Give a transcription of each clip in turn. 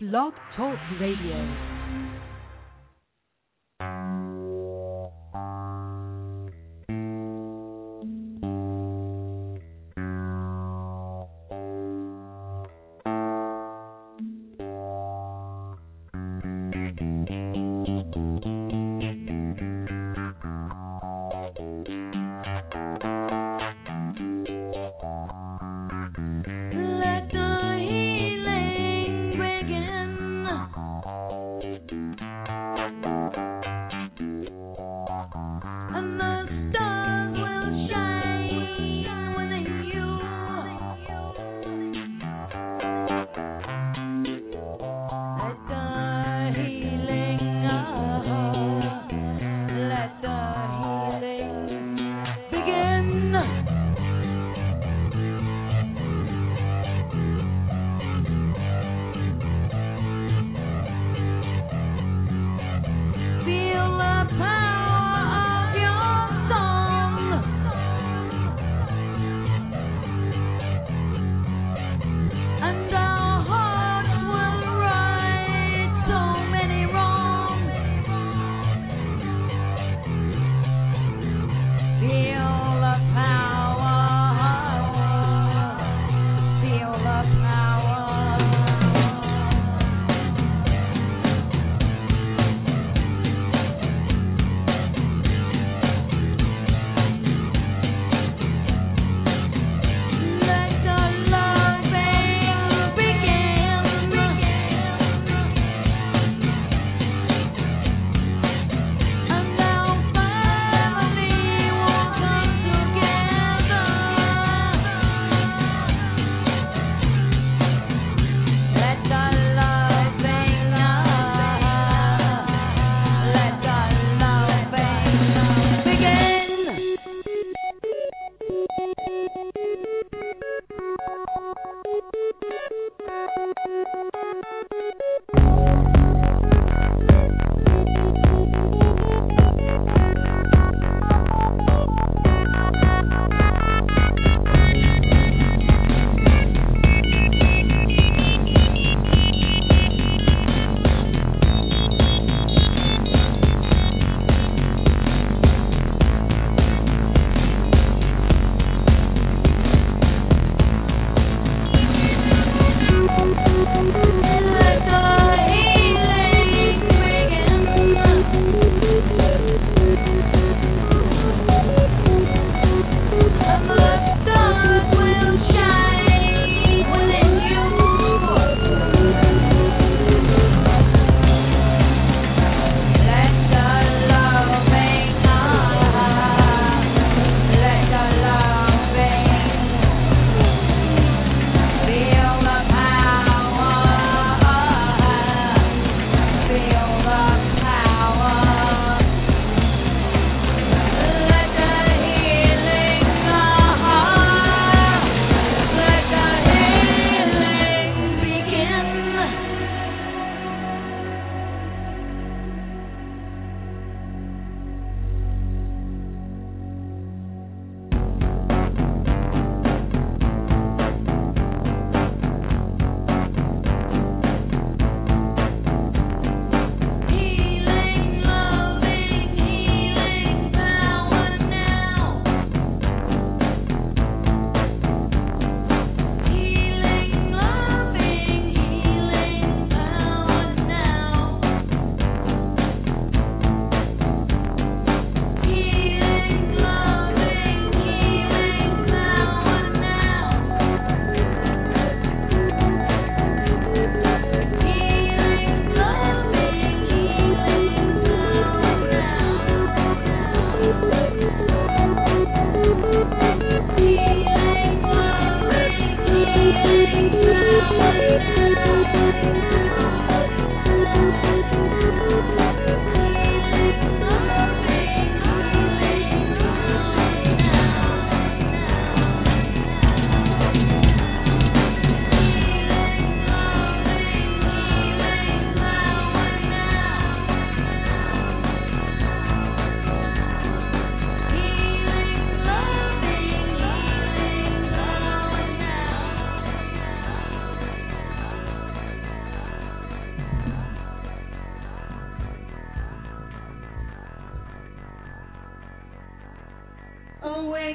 Blog Talk Radio.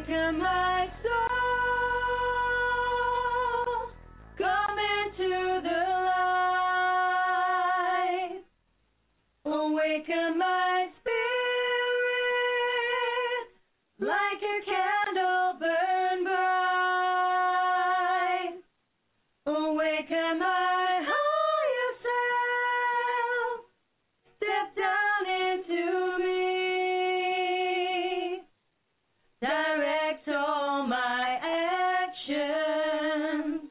Awaken my soul, come into the light. Awaken my spirit, like a candle burn bright. Awaken my higher self, step down into me. Direct all my actions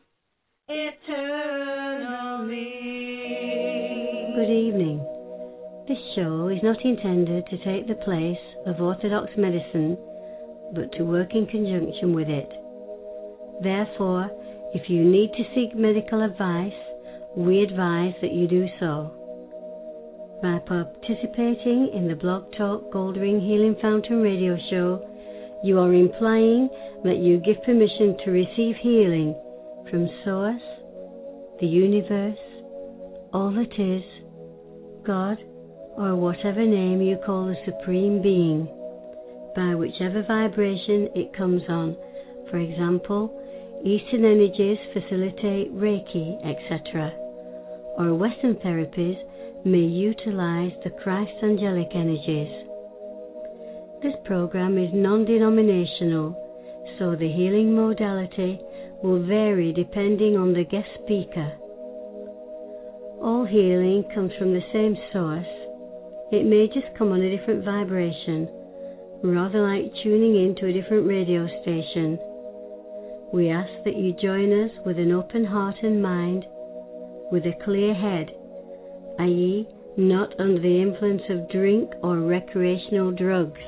eternally. Good evening. This show is not intended to take the place of orthodox medicine, but to work in conjunction with it. Therefore, if you need to seek medical advice, we advise that you do so. By participating in the Blog Talk Goldring Healing Fountain radio show, you are implying that you give permission to receive healing from Source, the universe, all that is, God, or whatever name you call the Supreme Being, by whichever vibration it comes on. For example, Eastern energies facilitate Reiki, etc., or Western therapies may utilize the Christ angelic energies. This program is non-denominational, so the healing modality will vary depending on the guest speaker. All healing comes from the same source. It may just come on a different vibration, rather like tuning into a different radio station. We ask that you join us with an open heart and mind, with a clear head, i.e., not under the influence of drink or recreational drugs.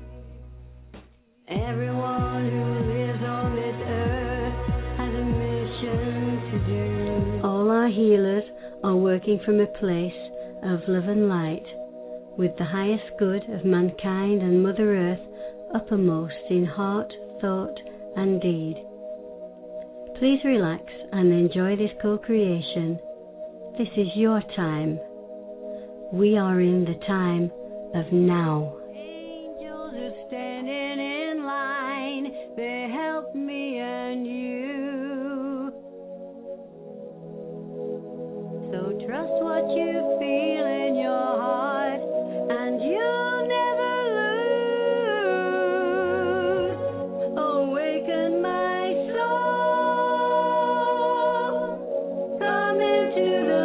Everyone who lives on this earth has a mission to do. All our healers are working from a place of love and light, with the highest good of mankind and Mother Earth uppermost in heart, thought, and deed. Please relax and enjoy this co-creation. This is your time. We are in the time of now. Angels are standing in line. They help me and you. So trust what you feel in your heart, and you'll never lose. Awaken my soul, come into the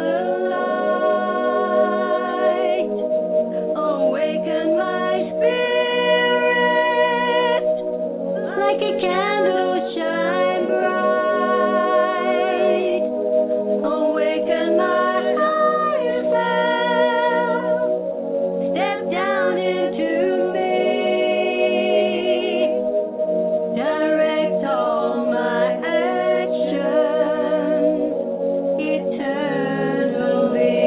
light. Awaken my spirit, like a candle shine bright. Awaken my higher self, step down into me. Direct all my actions eternally.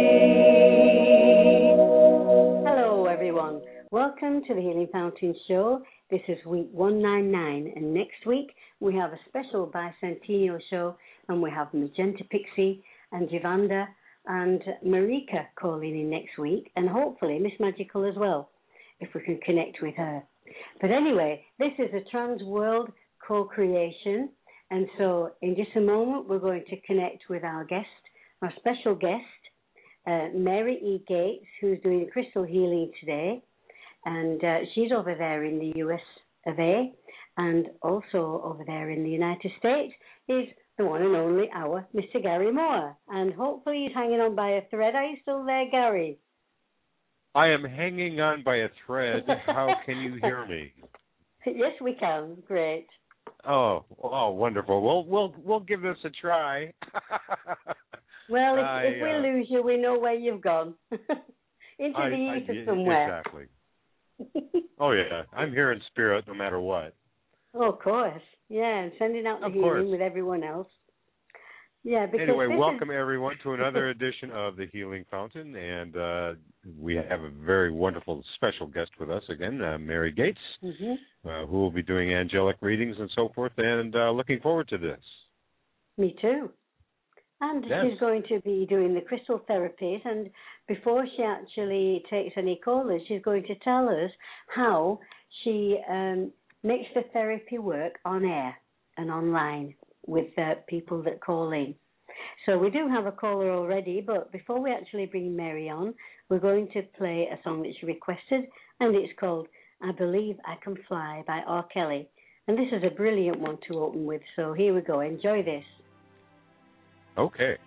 Hello everyone. Welcome to the Healing Fountain Show. This is week 199, and next week we have a special bicentennial show, and we have Magenta Pixie and Javanda and Marika calling in next week, and hopefully Miss Magical as well, if we can connect with her. But anyway, this is a trans world co-creation, and so in just a moment we're going to connect with our guest, our special guest, Mary E. Gates, who's doing crystal healing today, and she's over there in the US of A, and also over there in the United States is the one and only our Mr. Gary Moore, and hopefully he's hanging on by a thread. Are you still there, Gary? I am hanging on by a thread. How can you hear me? Yes, we can. Great. Oh, wonderful. We'll give this a try. Well, if we lose you, we know where you've gone. Into the ether somewhere. Exactly. Oh, yeah. I'm here in spirit no matter what. Oh, of course. Yeah, and sending out the healing with everyone else. Yeah, because anyway, welcome everyone to another edition of the Healing Fountain, and we have a very wonderful special guest with us again, Mary Gates, who will be doing angelic readings and so forth, and looking forward to this. Me too. And she's going to be doing the crystal therapies, and before she actually takes any callers, she's going to tell us how she makes the therapy work on air and online with people that call in. So we do have a caller already, but before we actually bring Mary on, we're going to play a song that she requested, and it's called I Believe I Can Fly by R. Kelly. And this is a brilliant one to open with, so here we go. Enjoy this. Okay.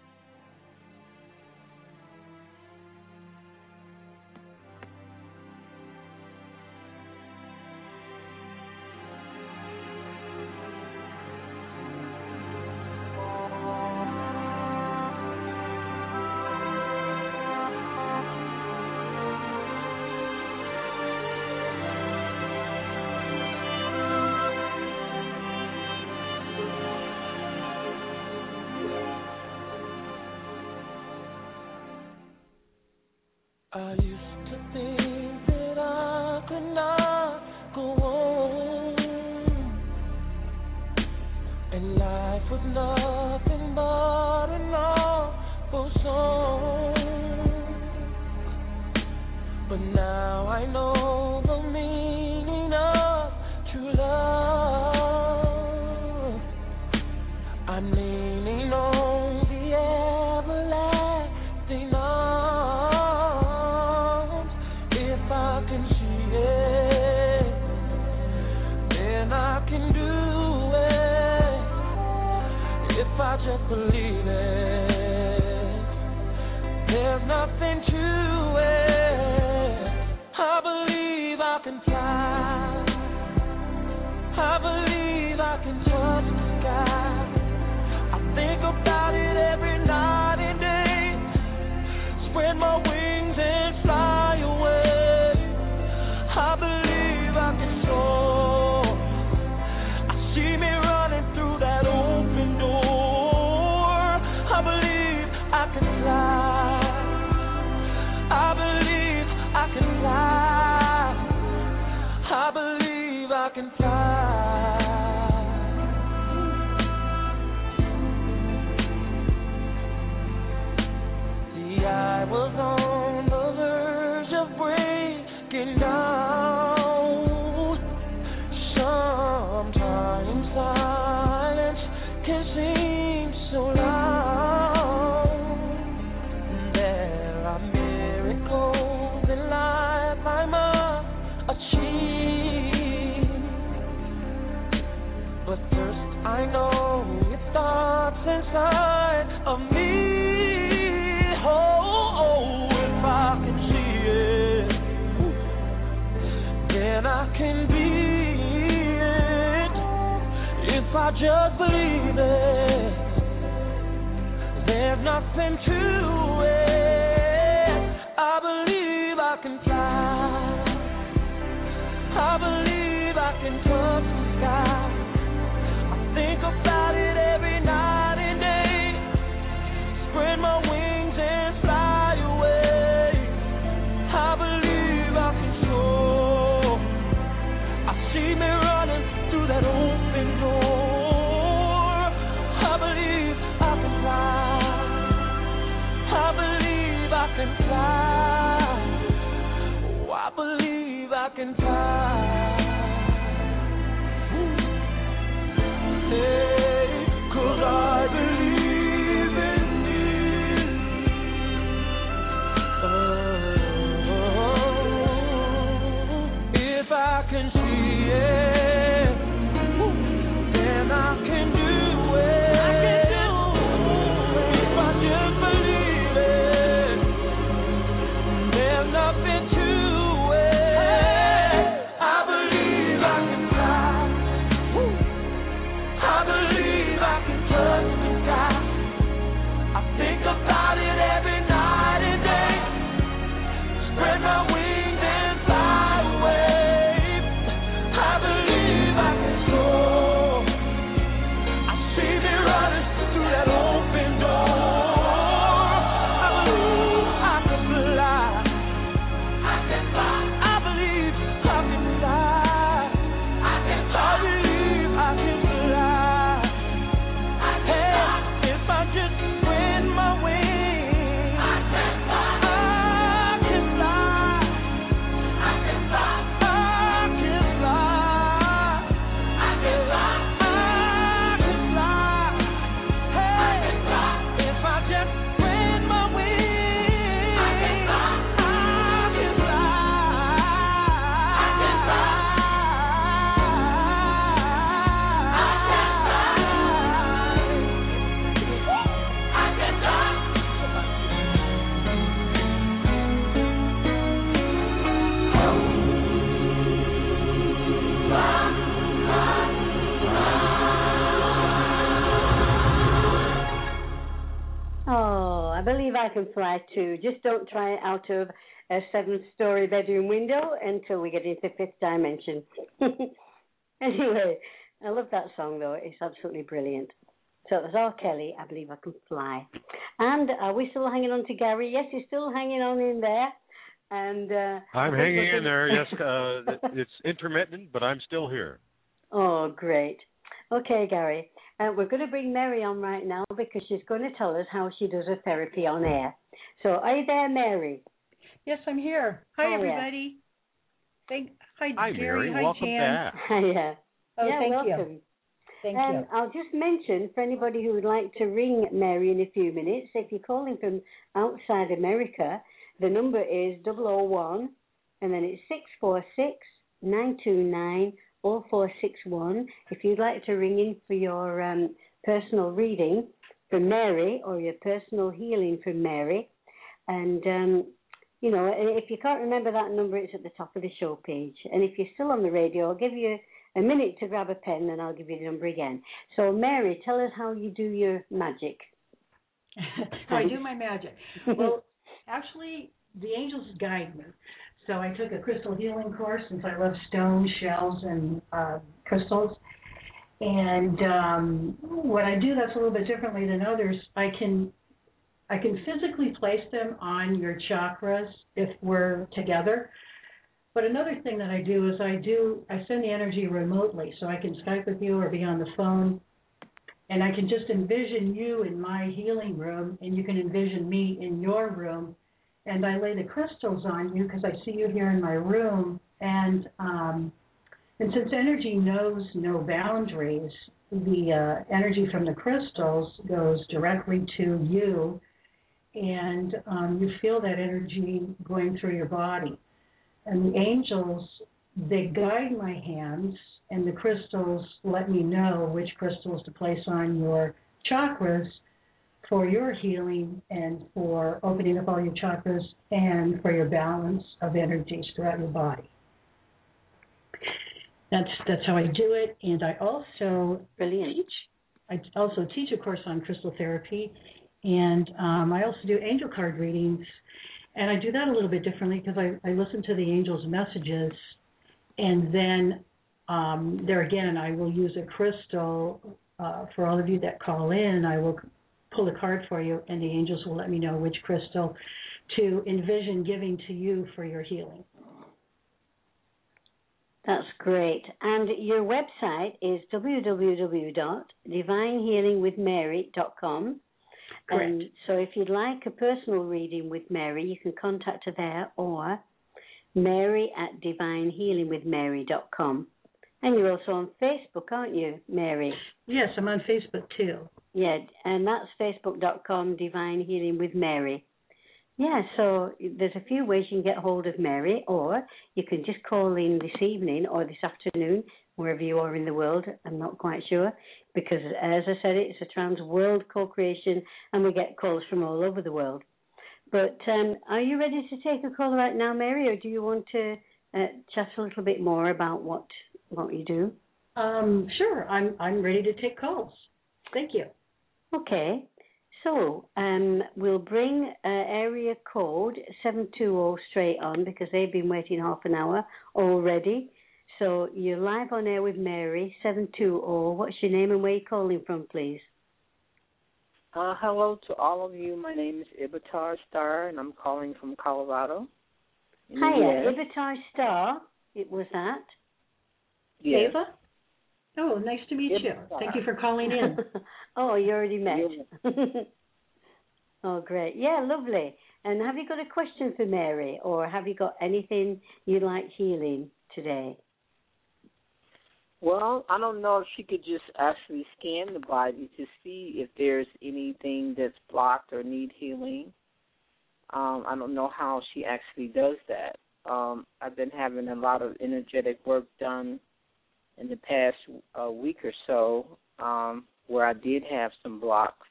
I used to think that I could not go on, and life was nothing but an awful song. But now I know the meaning of true love. I'm leaning on the everlasting arms. If I can see it, then I can do it. If I just believe it, there's nothing to it. I believe I can fly. I believe I can touch the sky. I think about it every night and day. Spread my wings and fly away. I believe I can soar. I see me running through that open door. I believe I can fly. I believe I can fly. I believe I can fly. See, I was on the verge of breaking down. Sometimes silence can seem so loud. There are miracles in life I must achieve. But first I know it starts inside of me. Oh, if I can see it, then I can be it. If I just believe it, there's nothing to it. I believe I can fly. I believe I can touch the sky. I think about it every night and day. Spread my wings and fly away. I believe I can soar. I see me running through that open door. I believe I can fly. I believe I can fly. Oh, I believe I can fly. Hey, 'cause I believe in you. Oh, if I can see it, then I can do it. I can do it. If I just believe it, there's nothing to it. I believe I can fly too. Just don't try it out of a 7-story bedroom window until we get into the 5th dimension. Anyway, I love that song though. It's absolutely brilliant. So that's R. Kelly, I Believe I Can Fly. And are we still hanging on to Gary? Yes, he's still hanging on in there. And I'm hanging in there. Yes, it's intermittent, but I'm still here. Oh, great. Okay, Gary. We're going to bring Mary on right now because she's going to tell us how she does her therapy on air. So, are you there, Mary? Yes, I'm here. Hi, everybody. Hi, Gary. Mary. Hi, Welcome Jan. back. Yeah. Oh, yeah, thank welcome. you. Thank you. I'll just mention for anybody who would like to ring Mary in a few minutes, if you're calling from outside America, the number is 001, and then it's 646-929-0461. If you'd like to ring in for your personal reading from Mary or your personal healing from Mary, and you know, if you can't remember that number, it's at the top of the show page. And if you're still on the radio, I'll give you a minute to grab a pen, and I'll give you the number again. So, Mary, tell us how you do your magic. How I do my magic. Well, actually, the angels guide me. So I took a crystal healing course since I love stones, shells, and crystals. And what I do that's a little bit differently than others, I can physically place them on your chakras if we're together. But another thing that I do is I send the energy remotely, so I can Skype with you or be on the phone, and I can just envision you in my healing room, and you can envision me in your room, and I lay the crystals on you because I see you here in my room, and since energy knows no boundaries, the energy from the crystals goes directly to you, and you feel that energy going through your body. And the angels, they guide my hands, and the crystals let me know which crystals to place on your chakras for your healing and for opening up all your chakras and for your balance of energies throughout your body. That's how I do it, and I also teach a course on crystal therapy, and I also do angel card readings. And I do that a little bit differently because I listen to the angels' messages, and then there again, I will use a crystal for all of you that call in. I will pull a card for you, and the angels will let me know which crystal to envision giving to you for your healing. That's great. And your website is www.divinehealingwithmary.com. Correct. And so if you'd like a personal reading with Mary, you can contact her there, or Mary@divinehealingwithmary.com. And you're also on Facebook, aren't you, Mary? Yes, I'm on Facebook too. Yeah, and that's facebook.com, Divine Healing with Mary. Yeah, so there's a few ways you can get hold of Mary, or you can just call in this evening or this afternoon, wherever you are in the world. I'm not quite sure, because as I said, it's a trans-world co-creation, and we get calls from all over the world. But are you ready to take a call right now, Mary, or do you want to chat a little bit more about what you do? Sure, I'm ready to take calls. Thank you. Okay. So we'll bring area code 720 straight on because they've been waiting half an hour already. So you're live on air with Mary, 720. What's your name and where are you calling from, please? Hello to all of you. My name is Ibitar Star, and I'm calling from Colorado. Hiya, Ibitar Star. It was that? Yes. Ava? Oh, nice to meet you. Thank you for calling in. Oh, you already met. Oh, great. Yeah, lovely. And have you got a question for Mary, or have you got anything you'd like healing today? Well, I don't know if she could just actually scan the body to see if there's anything that's blocked or need healing. I don't know how she actually does that. I've been having a lot of energetic work done in the past week or so where I did have some blocks.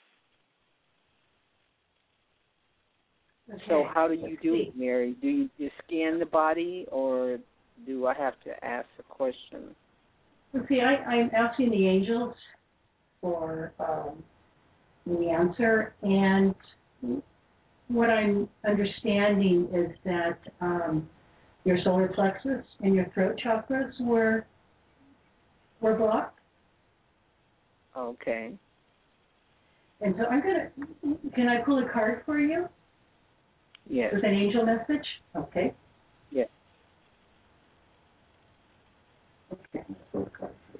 Okay. So how do you do it, Mary? Do you just scan the body, or do I have to ask a question? Let's see, I'm asking the angels for the answer, and what I'm understanding is that your solar plexus and your throat chakras were blocked. Okay. And so can I pull a card for you? Yes. With an angel message? Okay. Yes. Okay, I'll pull a card for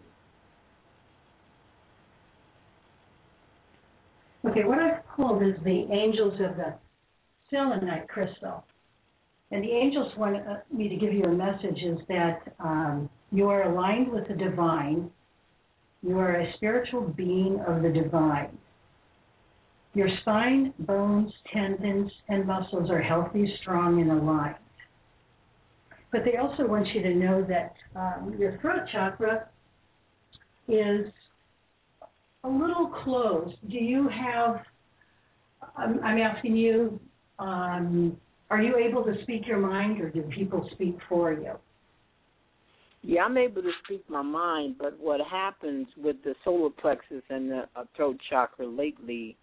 you. Okay, what I've pulled is the angels of the selenite crystal. And the angels want me to give you a message is that you are aligned with the divine. You are a spiritual being of the divine. Your spine, bones, tendons, and muscles are healthy, strong, and aligned. But they also want you to know that your throat chakra is a little closed. Do you have, I'm asking you, are you able to speak your mind, or do people speak for you? Yeah, I'm able to speak my mind, but what happens with the solar plexus and the throat chakra lately,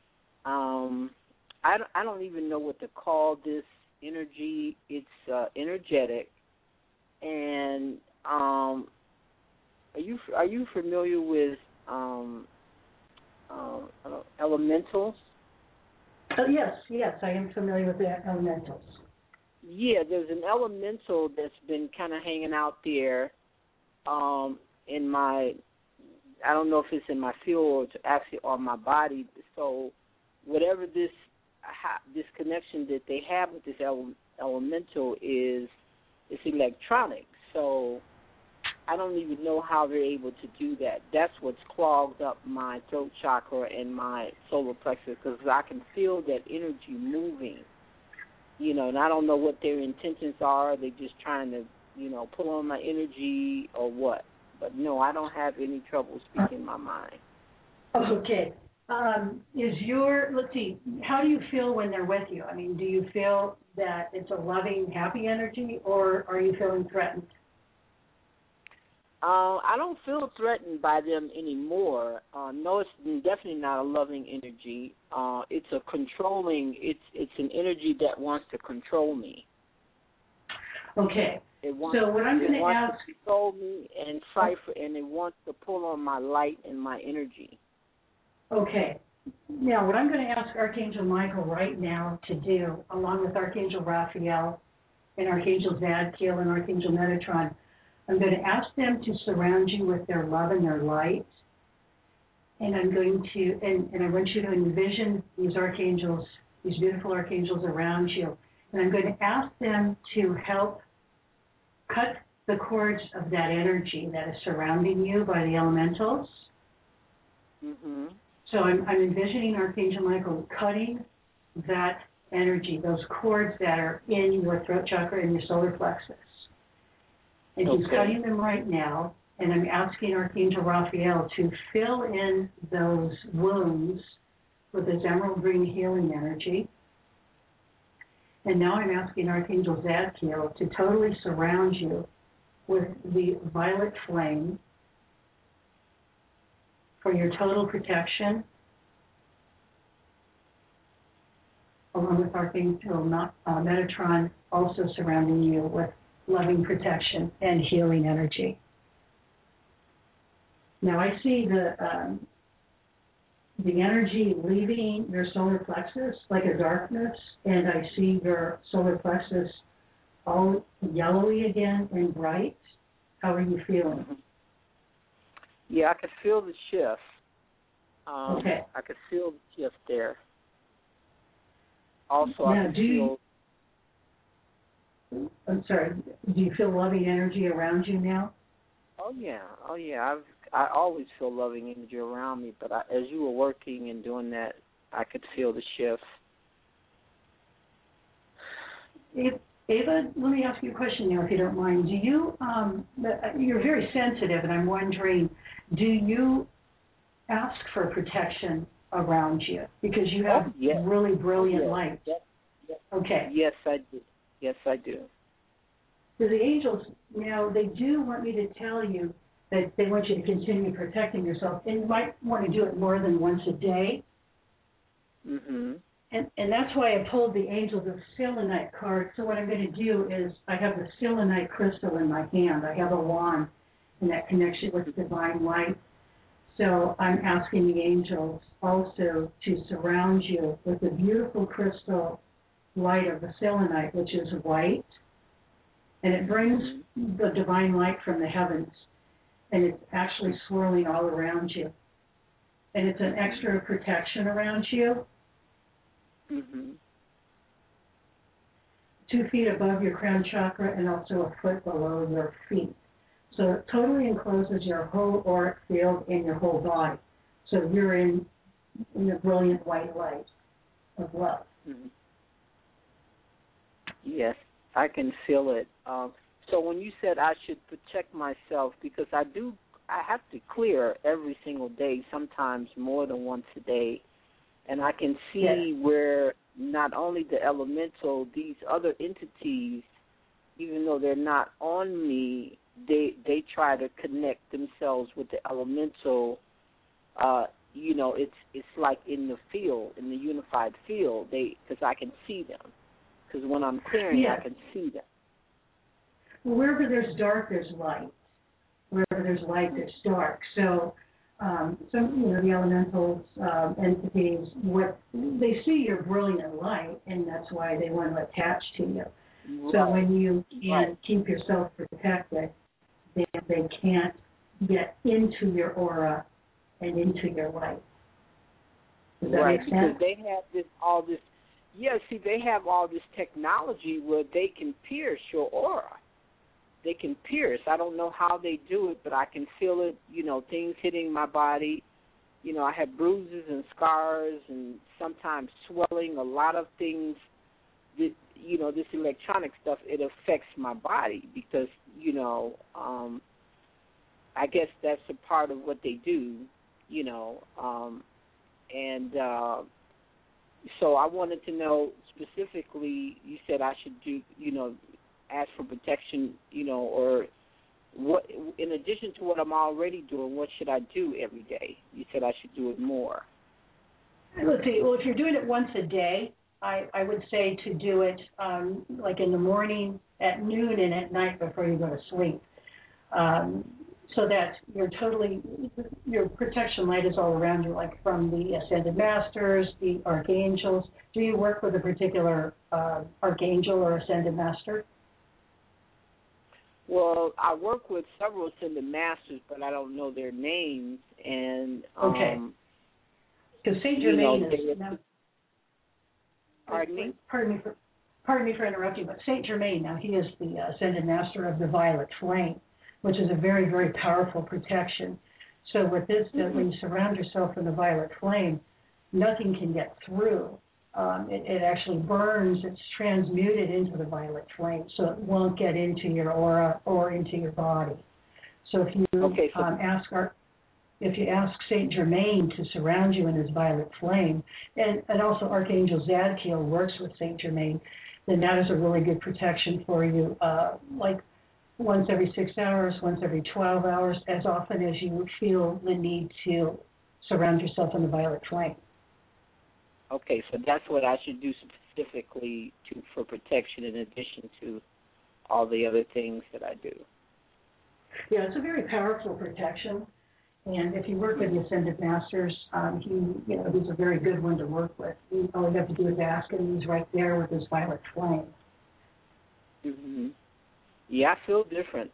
I don't even know what to call this energy. It's energetic, and are you familiar with elementals? Yes, I am familiar with the elementals. Yeah, there's an elemental that's been kind of hanging out there in my, I don't know if it's in my field or actually on my body. So whatever this connection that they have with this elemental is, it's electronic. So I don't even know how they're able to do that. That's what's clogged up my throat chakra and my solar plexus, because I can feel that energy moving. You know, and I don't know what their intentions are. Are they just trying to, pull on my energy or what? But no, I don't have any trouble speaking my mind. Okay. Let's see, how do you feel when they're with you? I mean, do you feel that it's a loving, happy energy, or are you feeling threatened? I don't feel threatened by them anymore. No, it's definitely not a loving energy. It's a controlling. It's an energy that wants to control me. Okay. So what I'm going to ask, to control me and fight for, and it wants to pull on my light and my energy. Okay. Now, what I'm going to ask Archangel Michael right now to do, along with Archangel Raphael and Archangel Zadkiel and Archangel Metatron, I'm going to ask them to surround you with their love and their light. And I'm going to, and I want you to envision these archangels, these beautiful archangels around you. And I'm going to ask them to help cut the cords of that energy that is surrounding you by the elementals. Mm-hmm. So I'm envisioning Archangel Michael cutting that energy, those cords that are in your throat chakra and your solar plexus. And he's cutting them right now, and I'm asking Archangel Raphael to fill in those wounds with his emerald green healing energy. And now I'm asking Archangel Zadkiel to totally surround you with the violet flame for your total protection, along with Archangel Metatron also surrounding you with loving protection and healing energy. Now I see the energy leaving your solar plexus like a darkness, and I see your solar plexus all yellowy again and bright. How are you feeling? Yeah, I could feel the shift. Okay. I could feel the shift there. Also, now, I could feel... I'm sorry, do you feel loving energy around you now? Oh, yeah. I always feel loving energy around me, but as you were working and doing that, I could feel the shift. Ava, let me ask you a question now, if you don't mind. Do you, you're very sensitive, and I'm wondering, do you ask for protection around you? Because you have really brilliant light. Yes. Okay. Yes, I do. Yes, I do. So the angels, now, they do want me to tell you that they want you to continue protecting yourself, and you might want to do it more than once a day. Mm-hmm. And that's why I pulled the Angels of Selenite card. So what I'm going to do is I have the selenite crystal in my hand. I have a wand in that connection with the divine light. So I'm asking the angels also to surround you with the beautiful crystal light of the selenite, which is white. And it brings the divine light from the heavens. And it's actually swirling all around you. And it's an extra protection around you. 2 feet above your crown chakra and also a foot below your feet. So it totally encloses your whole auric field and your whole body. So you're in the brilliant white light of love. Yes, I can feel it. So when you said I should protect myself, because I have to clear every single day, sometimes more than once a day. And I can see where not only the elemental, these other entities, even though they're not on me, they try to connect themselves with the elemental. It's like in the field, in the unified field, because I can see them. Because when I'm clearing, I can see them. Well, wherever there's dark, there's light. Wherever there's light, there's dark. So the elementals, entities, they see your brilliant light, and that's why they want to attach to you. Right. So when you can keep yourself protected, they can't get into your aura and into your light. Does that make sense? Because they have all this. Yeah, see, they have all this technology where they can pierce your aura. They can pierce. I don't know how they do it, but I can feel it, things hitting my body. I have bruises and scars and sometimes swelling, a lot of things. That, this electronic stuff, it affects my body because, I guess that's a part of what they do, so I wanted to know specifically, you said I should do, ask for protection, or what, in addition to what I'm already doing, what should I do every day? You said I should do it more. Let's see. Well, if you're doing it once a day, I would say to do it like in the morning, at noon, and at night before you go to sleep. So that your protection light is all around you, like from the Ascended Masters, the Archangels. Do you work with a particular Archangel or Ascended Master? Well, I work with several Ascended Masters, but I don't know their names. And okay. Because Saint Germain is. Pardon me? Pardon me for interrupting, but Saint Germain, now he is the Ascended Master of the Violet Flame, which is a very, very powerful protection. So with this, when you surround yourself in the violet flame, nothing can get through. It actually burns. It's transmuted into the violet flame, so it won't get into your aura or into your body. So if you ask Saint Germain to surround you in his violet flame, and also Archangel Zadkiel works with Saint Germain, then that is a really good protection for you, like once every 6 hours, once every 12 hours, as often as you feel the need to surround yourself in the violet flame. Okay, so that's what I should do specifically for protection in addition to all the other things that I do. Yeah, it's a very powerful protection. And if you work with the Ascended Masters, he's a very good one to work with. All you have to do is ask him. He's right there with his violet flame. Mm-hmm. Yeah, I feel different.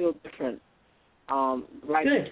Right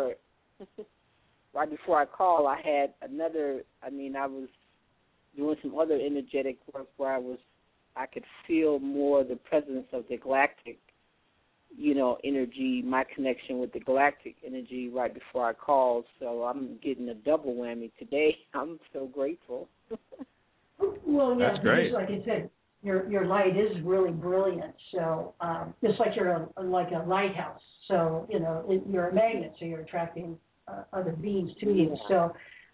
before I called, I had I was doing some other energetic work where I could feel more the presence of the galactic, energy, my connection with the galactic energy right before I called. So I'm getting a double whammy today. I'm so grateful. Well, yeah, that's great. Like I said, your light is really brilliant. So just like you're like a lighthouse. So you're a magnet, so you're attracting other beings to you. So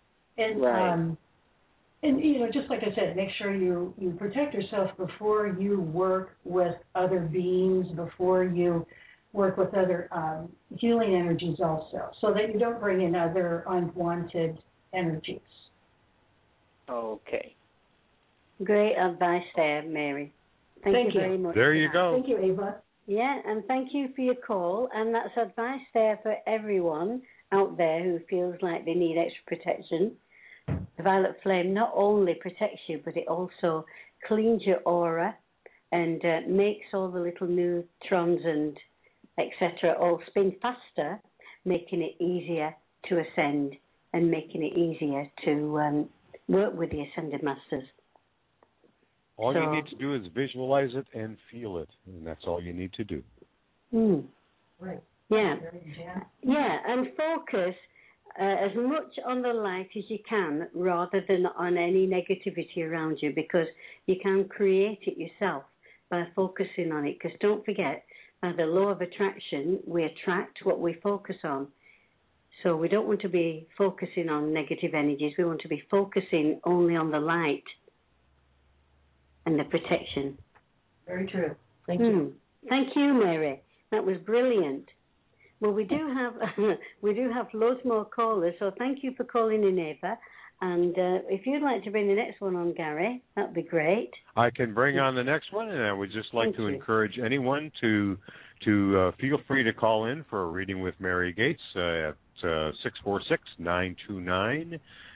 and just like I said, make sure you protect yourself before you work with other beings, before you work with other healing energies also, so that you don't bring in other unwanted energies. Okay. Great advice there, Mary. Thank you very much. There you go. Thank you, Ava. Yeah, and thank you for your call. And that's advice there for everyone out there who feels like they need extra protection. The violet flame not only protects you, but it also cleans your aura and makes all the little neutrons and etc. all spin faster, making it easier to ascend and making it easier to work with the Ascended Masters. All you need to do is visualize it and feel it, and that's all you need to do. Right. Yeah. Yeah, and focus as much on the light as you can rather than on any negativity around you, because you can create it yourself by focusing on it. Because don't forget, by the law of attraction, we attract what we focus on. So we don't want to be focusing on negative energies. We want to be focusing only on the light and the protection. Very true. Thank you. Thank you, Mary. That was brilliant. Well, we do have loads more callers, so thank you for calling in, Ava. And if you'd like to bring the next one on, Gary, that'd be great. I can bring on the next one, and I would just like to encourage anyone to feel free to call in for a reading with Mary Gates at 646-929-0461,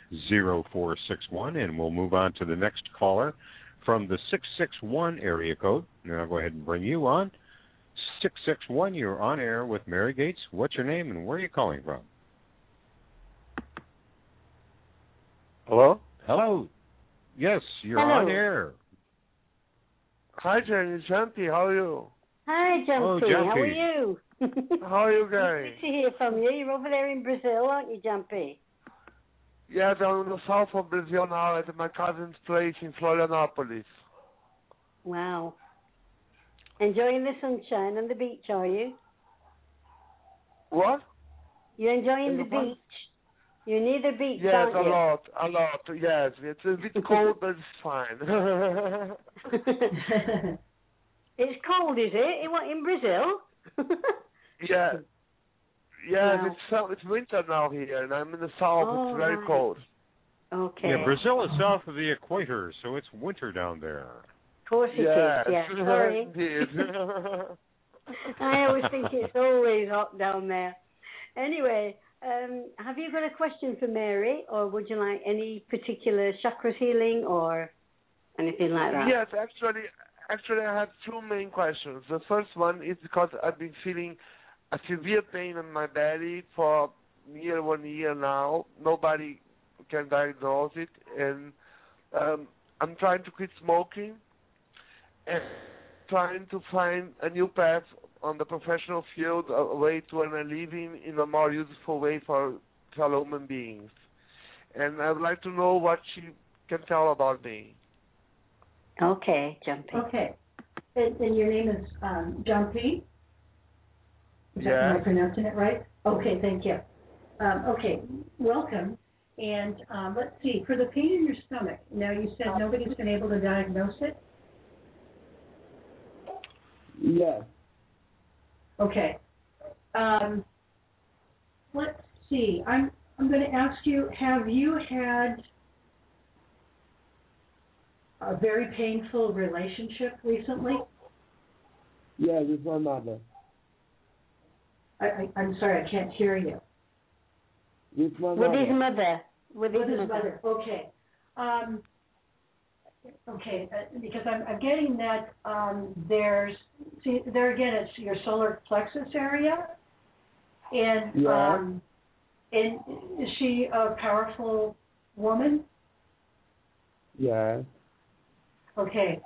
and we'll move on to the next caller from the 661 area code. And I'll go ahead and bring you on. 661, you're on air with Mary Gates. What's your name and where are you calling from? Hello? Hello. Yes, you're on air. Hi, Jenny. Jumpy, how are you? Hi, Jumpy. Oh, Jumpy. How are you? How are you guys? Good to hear from you. You're over there in Brazil, aren't you, Jumpy? Yes, I'm in the south of Brazil now at my cousin's place in Florianopolis. Wow. Enjoying the sunshine and the beach, are you? What? You're enjoying the beach? You're near the beach, yes, aren't you? a lot. Yes, it's a bit cold, but it's fine. It's cold, is it? In Brazil? Yeah. Yes, wow. It's winter now here, and I'm in the south. It's very cold. Okay. Yeah, Brazil is south of the equator, so it's winter down there. Of course it is. Yeah, sorry. I always think it's always hot down there. Anyway, have you got a question for Mary, or would you like any particular chakra healing or anything like that? Yes, actually I have two main questions. The first one is because I've been feeling a severe pain in my belly for near 1 year now. Nobody can diagnose it, and I'm trying to quit smoking and trying to find a new path on the professional field, a way to earn a living in a more useful way for fellow human beings. And I would like to know what she can tell about me. Okay, Jumpy. Okay. And your name is Jumpy? Yeah. Am I pronouncing it right? Okay, thank you. Okay, welcome. And let's see, for the pain in your stomach, now you said nobody's been able to diagnose it? Yes. Okay. Let's see. I'm going to ask you, have you had a very painful relationship recently? Yeah, with my mother. I'm sorry, I can't hear you. With my mother. With his mother. With his mother. Okay. Okay, because I'm getting that there again, it's your solar plexus area, and and is she a powerful woman? Yeah. Okay.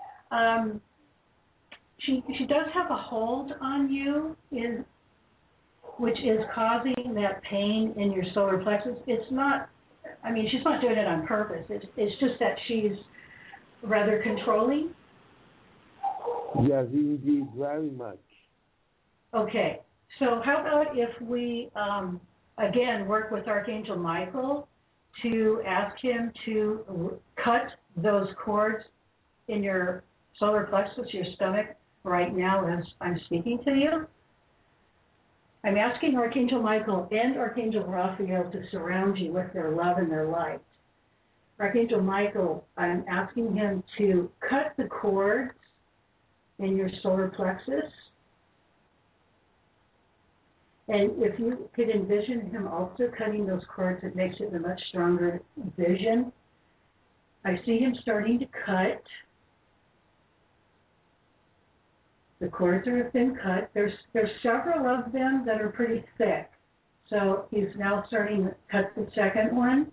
She does have a hold on you, which is causing that pain in your solar plexus. It's not. I mean, she's not doing it on purpose. It's just that she's rather controlling? Yes, indeed, very much. Okay, so how about if we, again, work with Archangel Michael to ask him to cut those cords in your solar plexus, your stomach, right now as I'm speaking to you? I'm asking Archangel Michael and Archangel Raphael to surround you with their love and their light. Archangel Michael, I'm asking him to cut the cords in your solar plexus. And if you could envision him also cutting those cords, it makes it a much stronger vision. I see him starting to cut. The cords have been cut. There's several of them that are pretty thick. So he's now starting to cut the second one.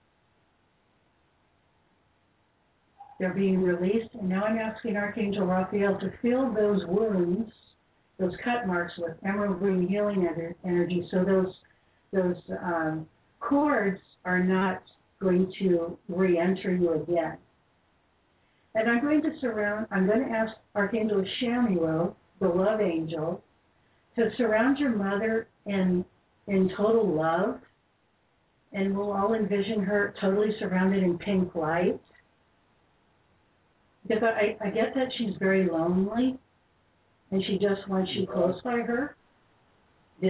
They're being released. And now I'm asking Archangel Raphael to fill those wounds, those cut marks, with emerald green healing energy. So those cords are not going to re-enter you again. And I'm going to ask Archangel Chamuel, the love angel, to surround your mother in total love. And we'll all envision her totally surrounded in pink light. Because I get that she's very lonely, and she just wants you close by her. Is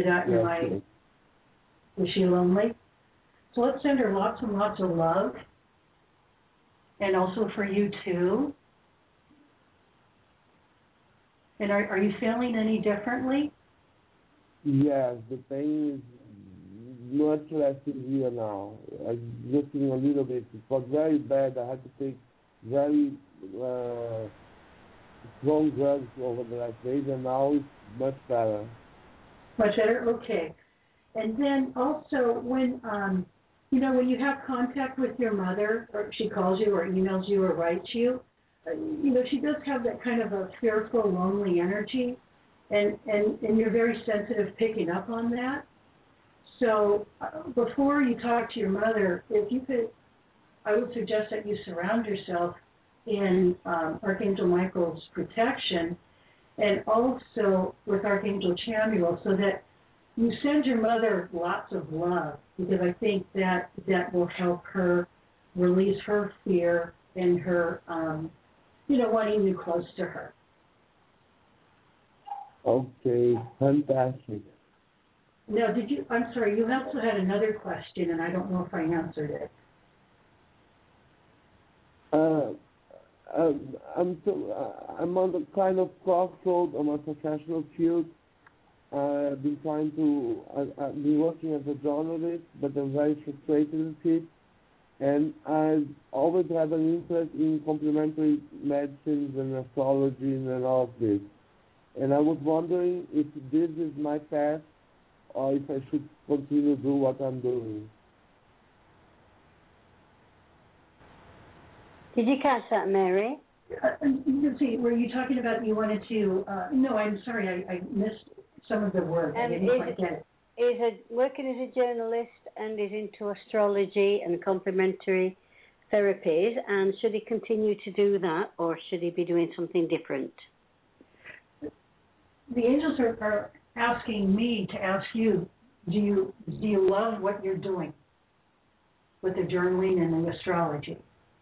she lonely? So let's send her lots and lots of love. And also for you, too. And are you feeling any differently? Yes, the pain is much less severe now. I'm looking a little bit. It was very bad. I had to take very strong drugs over the last days, and now it's much better. Much better? Okay. And then also when when you have contact with your mother, or she calls you or emails you or writes you, she does have that kind of a fearful, lonely energy, and you're very sensitive picking up on that. So before you talk to your mother, if you could, I would suggest that you surround yourself in Archangel Michael's protection, and also with Archangel Chamuel, so that you send your mother lots of love, because I think that will help her release her fear and her, wanting you close to her. Okay, fantastic. Now, I'm sorry, you also had another question, and I don't know if I answered it. I'm on the kind of crossroad on my professional field. I've been working as a journalist, but I'm very frustrated with it. And I've always had an interest in complementary medicines and astrology and all of this. And I was wondering if this is my path, or if I should continue to do what I'm doing. Did you catch that, Mary? Let's see, were you talking about you wanted to, no, I'm sorry, I missed some of the words. I didn't quite get it. Working as a journalist and is into astrology and complementary therapies, and should he continue to do that, or should he be doing something different? The angels are asking me to ask you, do you love what you're doing with the journaling and the astrology?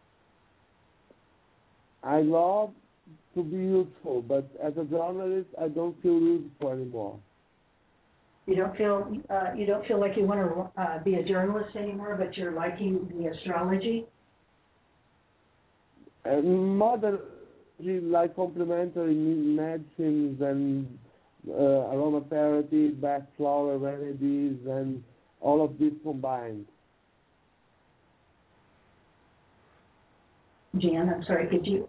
I love to be useful, but as a journalist, I don't feel useful anymore. You don't feel like you want to be a journalist anymore, but you're liking the astrology? More than like complementary medicines and aromatherapy, back flower remedies, and all of this combined. Jan, I'm sorry, could you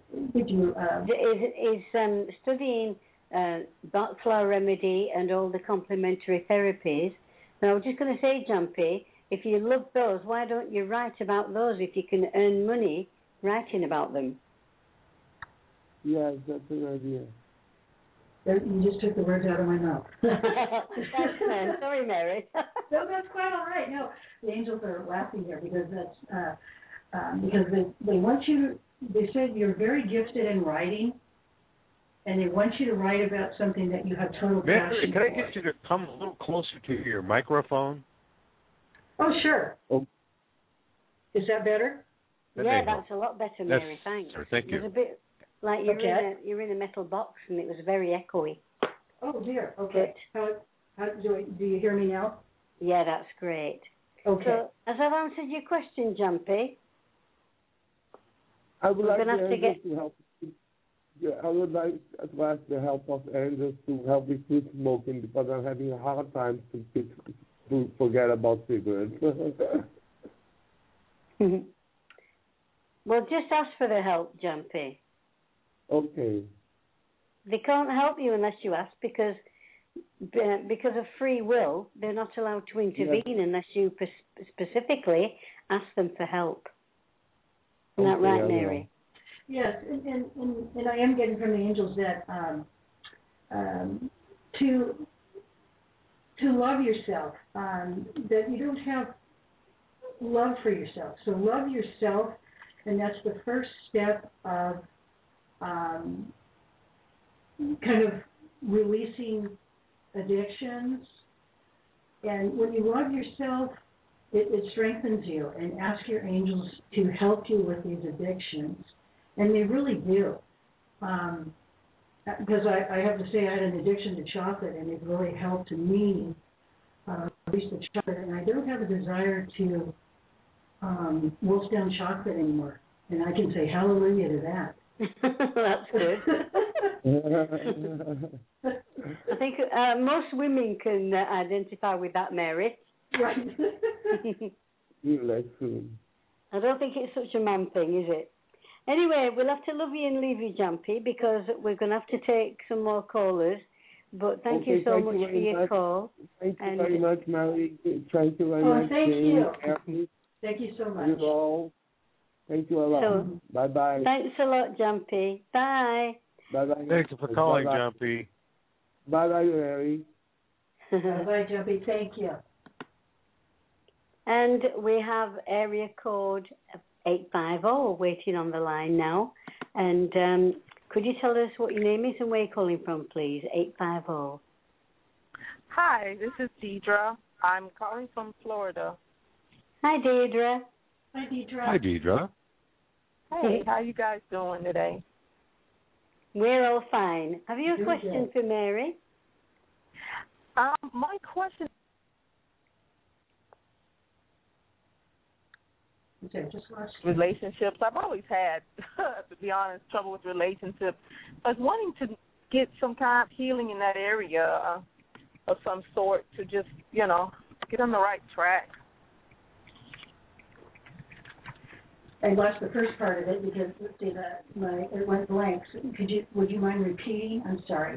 is studying Bach flower remedy and all the complementary therapies. Now, I was just going to say, Jumpy, if you love those, why don't you write about those if you can earn money writing about them? Yes, that's an idea. You just took the words out of my mouth. Sorry, Mary. No, that's quite all right. No, the angels are laughing here because that's because they want you. They said you're very gifted in writing, and they want you to write about something that you have total passion for. Can I for. get you to come a little closer to your microphone? Oh, sure. Oh. Is that better? That's a lot better, Mary. Thanks. Sure, thank you. It was a bit like you're in a metal box, and it was very echoey. Oh dear. Okay. Do you hear me now? Yeah, that's great. Okay. So, as I've answered your question, Jumpy? I would like gonna have to get. to help. Yeah, I would like to ask the help of angels to help me quit smoking because I'm having a hard time to forget about cigarettes. Well, just ask for the help, Jumpy. Okay. They can't help you unless you ask because of free will, they're not allowed to intervene unless you specifically ask them for help. Isn't that right, Mary? Yes, and I am getting from the angels that to love yourself, that you don't have love for yourself. So love yourself, and that's the first step of kind of releasing addictions. And when you love yourself, it strengthens you. And ask your angels to help you with these addictions. And they really do. Because I have to say I had an addiction to chocolate, and it really helped me release the chocolate. And I don't have a desire to wolf down chocolate anymore. And I can say hallelujah to that. That's good. I think most women can identify with that, Mary. Right. I don't think it's such a man thing, is it? Anyway, we'll have to love you and leave you, Jumpy, because we're going to have to take some more callers. But thank you so much for your call. Thank you very much, Mary. Thank you very much. Thank you. Thank you so much. Thank you a lot. Bye-bye. Thanks a lot, Jumpy. Bye. Bye-bye. Thank you for calling, Jumpy. Bye-bye, Mary. Bye-bye, Jumpy. Thank you. And we have area code 850 waiting on the line now. And could you tell us what your name is and where you're calling from, please? 850. Hi, this is Deidre. I'm calling from Florida. Hi, Deidre. Hi, Deidre. Hi, Deidre. Hey, how you guys doing today? We're all fine. Have you a question for Mary? My question. Relationships. I've always had, to be honest, trouble with relationships. I was wanting to get some kind of healing in that area of some sort to just, get on the right track. I lost the first part of it because it went blank. Would you mind repeating? I'm sorry.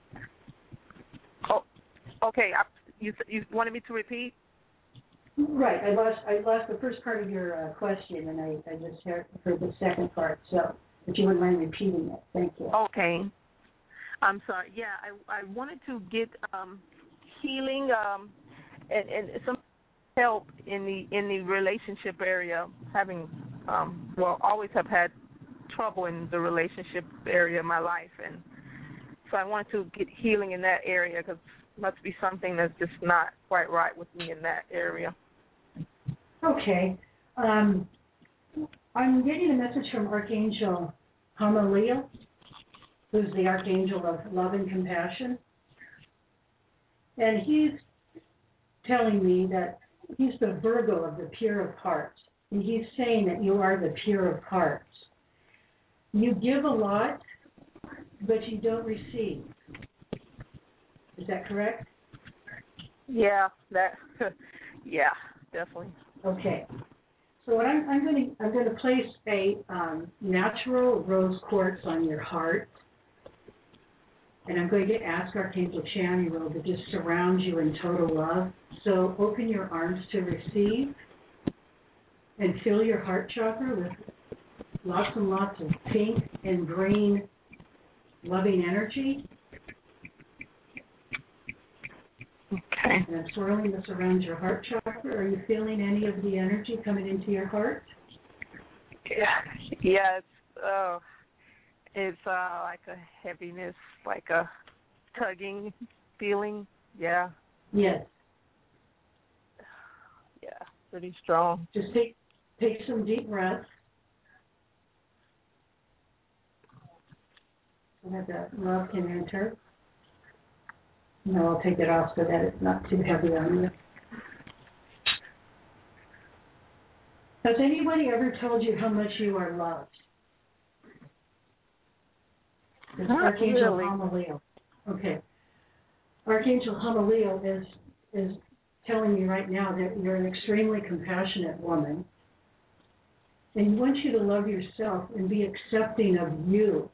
Oh, okay. You wanted me to repeat? Right. I lost the first part of your question, and I just heard the second part. So, if you wouldn't mind repeating it, thank you. Okay. I'm sorry. Yeah, I wanted to get healing and some help in the relationship area. Having always have had trouble in the relationship area of my life, and so I wanted to get healing in that area because it must be something that's just not quite right with me in that area. Okay. I'm getting a message from Archangel Hamalia, who's the Archangel of Love and Compassion. And he's telling me that he's the Virgo of the Pure of Hearts. And he's saying that you are the Pure of Hearts. You give a lot, but you don't receive. Is that correct? Yeah, yeah, definitely. Okay. So what I'm going to place a natural rose quartz on your heart, and I'm going to ask Archangel Chamuel to just surround you in total love. So open your arms to receive, and fill your heart chakra with lots and lots of pink and green loving energy. Okay. And I'm swirling this around your heart chakra. Are you feeling any of the energy coming into your heart? Yeah. It's like a heaviness, like a tugging feeling. Yeah. Yes. Yeah, pretty strong. Just take some deep breaths. So that love can enter. No, I'll take it off so that it's not too heavy on you. Has anybody ever told you how much you are loved? It's Not Archangel really. Hamaliel. Okay. Archangel Hamaliel is telling me right now that you're an extremely compassionate woman. And he wants you to love yourself and be accepting of you.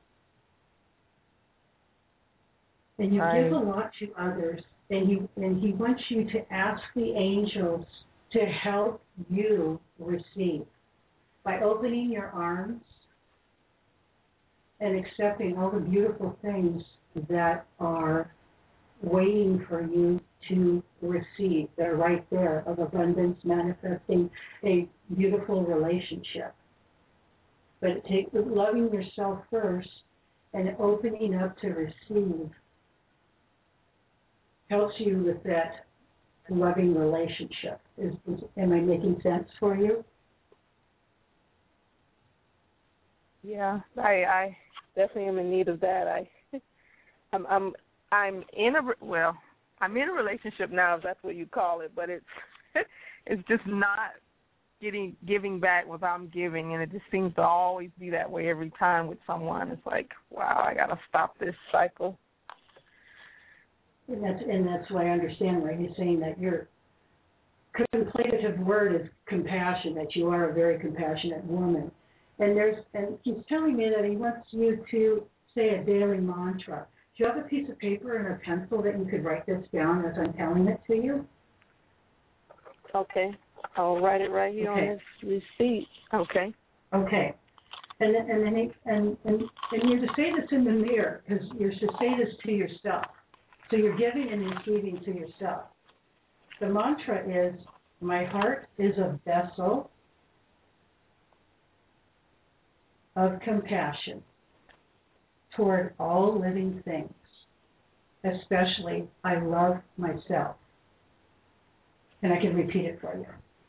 And you give a lot to others, and he wants you to ask the angels to help you receive by opening your arms and accepting all the beautiful things that are waiting for you to receive. They're right there, of abundance, manifesting a beautiful relationship. But take loving yourself first and opening up to receive helps you with that loving relationship. Am I making sense for you? Yeah, I definitely am in need of that. I'm in a relationship now, if that's what you call it, but it's just not giving back what I'm giving, and it just seems to always be that way every time with someone. It's like, wow, I gotta stop this cycle. And that's why I understand why he's saying that your contemplative word is compassion, that you are a very compassionate woman. And he's telling me that he wants you to say a daily mantra. Do you have a piece of paper and a pencil that you could write this down as I'm telling it to you? Okay. I'll write it right here on this receipt. Okay. Okay. And you're to say this in the mirror, because you're to say this to yourself. So you're giving and receiving to yourself. The mantra is, my heart is a vessel of compassion toward all living things. Especially, I love myself. And I can repeat it for you.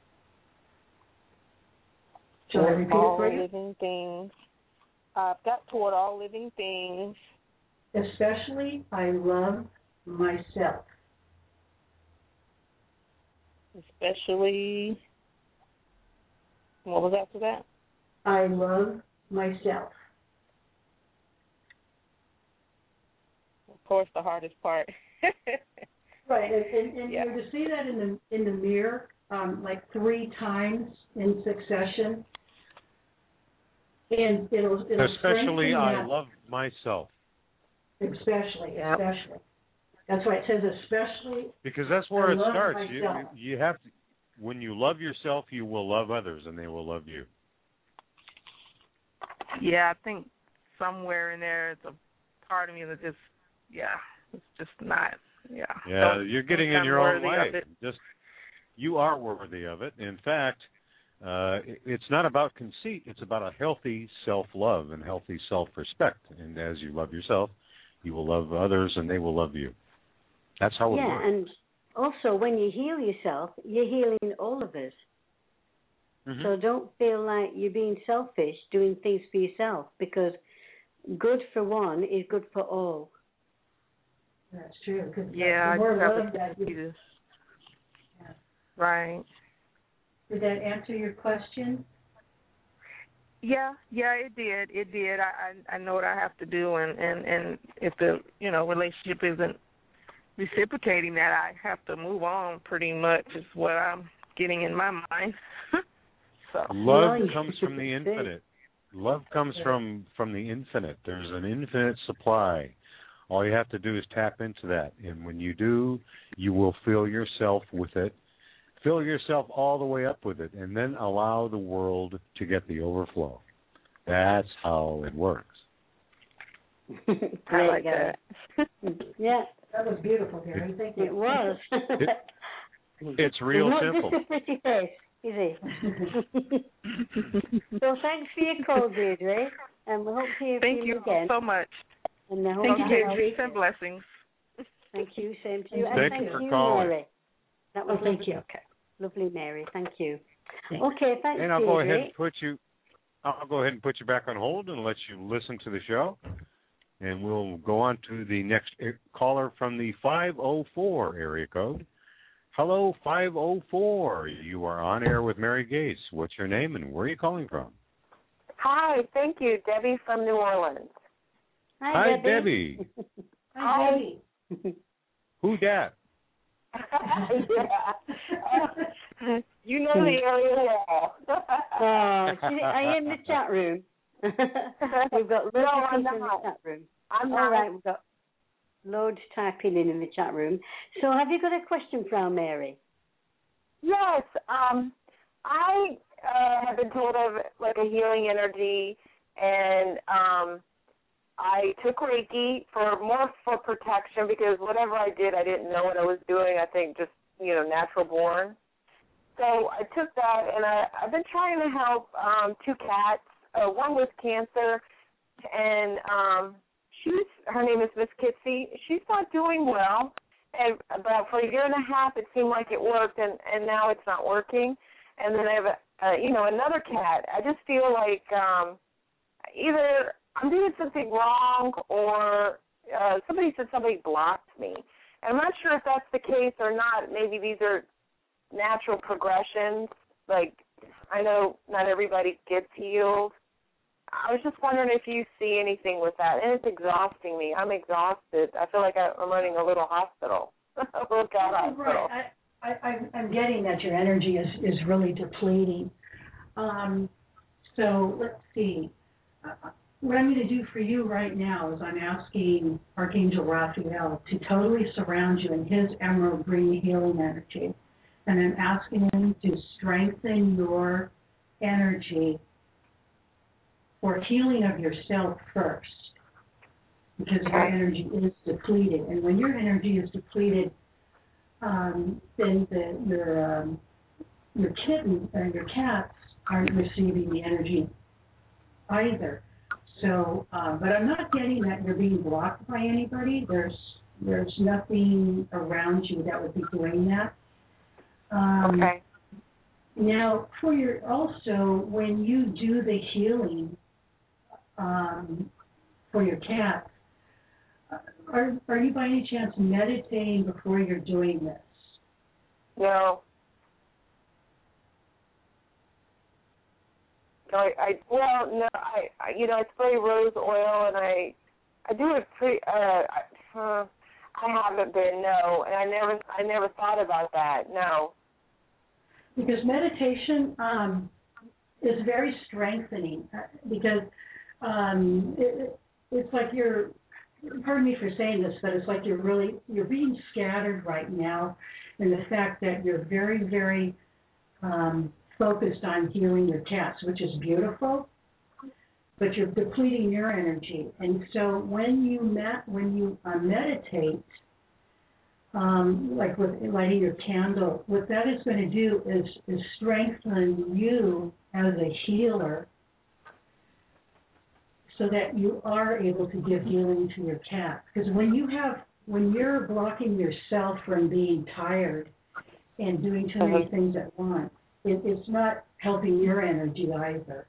Shall I repeat it for you? All living things. I've got toward all living things. Especially, I love myself. Especially, what was after that? I love myself. Of course, the hardest part. Right, and you're to say that in the mirror like 3 times in succession, and it'll especially I love myself. Especially. That's why it says especially. Because that's where it starts. Myself. You have to. When you love yourself, you will love others, and they will love you. Yeah, I think somewhere in there, it's a part of me that just, it's just not. Yeah, you're getting in your own way. You are worthy of it. In fact, it's not about conceit. It's about a healthy self-love and healthy self-respect. And as you love yourself, you will love others, and they will love you. That's how it works. Yeah, and also when you heal yourself, you're healing all of us. Mm-hmm. So don't feel like you're being selfish doing things for yourself, because good for one is good for all. That's true. Yeah, the more love that right. Did that answer your question? Yeah, it did. It did. I know what I have to do, and if the relationship isn't reciprocating that, I have to move on. Pretty much is what I'm getting in my mind. So love comes from the infinite. Love comes from the infinite. There's an infinite supply. All you have to do is tap into that, and when you do, you will fill yourself with it. Fill yourself all the way up with it, and then allow the world to get the overflow. That's how it works. I like that. Yeah. That was beautiful, Gary. Thank you. It was. It's real simple. Not just a pretty face, is it? So thanks for your call, Deirdre, and we hope to hear from you again. Thank you so much. And I hope Thank you. Peace and blessings. Thank you. Same to you. Thank and you for thank you, calling. Mary. That was thank you. Okay. Lovely, Mary. Thank you. Okay, thanks, and I'll Deirdre. go ahead and put you back on hold and let you listen to the show. And we'll go on to the next caller from the 504 area code. Hello, 504. You are on air with Mary Gates. What's your name and where are you calling from? Hi, thank you. Debbie from New Orleans. Hi, Debbie. Hi, Debbie. Who dat? You know the area well. Are you in the chat room? We've got loads of people in the chat room. I'm all right. We've got loads typing in the chat room. So, have you got a question for our Mary? Yes. I have been told of like a healing energy, and I took Reiki more for protection because whatever I did, I didn't know what I was doing. I think just natural born. So I took that, and I've been trying to help 2 cats. One with cancer, and her name is Miss Kitsy. She's not doing well, but for a year and a half, it seemed like it worked, and now it's not working. And then I have another cat. I just feel like either I'm doing something wrong, or somebody said somebody blocked me. And I'm not sure if that's the case or not. Maybe these are natural progressions. Like, I know not everybody gets healed. I was just wondering if you see anything with that. And it's exhausting me. I'm exhausted. I feel like I'm running a little hospital, a little cat hospital. Right. I'm getting that your energy is really depleting. So let's see. What I'm going to do for you right now is I'm asking Archangel Raphael to totally surround you in his emerald green healing energy. And I'm asking him to strengthen your energy for healing of yourself first, because your energy is depleted. And when your energy is depleted, then your kitten and your cats aren't receiving the energy either. So, but I'm not getting that you're being blocked by anybody. There's nothing around you that would be doing that. Okay. Now, also when you do the healing for your cats, are you by any chance meditating before you're doing this? No. I spray rose oil, and I do it I haven't been, no, and I never thought about that, no. Because meditation is very strengthening, because it's like pardon me for saying this, but it's like you're being scattered right now, in the fact that you're very, very focused on healing your cats, which is beautiful, but you're depleting your energy. And so when you meditate, like with lighting your candle, what that is going to do is strengthen you as a healer, so that you are able to give healing to your cat. Because when you're blocking yourself from being tired and doing too many things at once, it's not helping your energy either.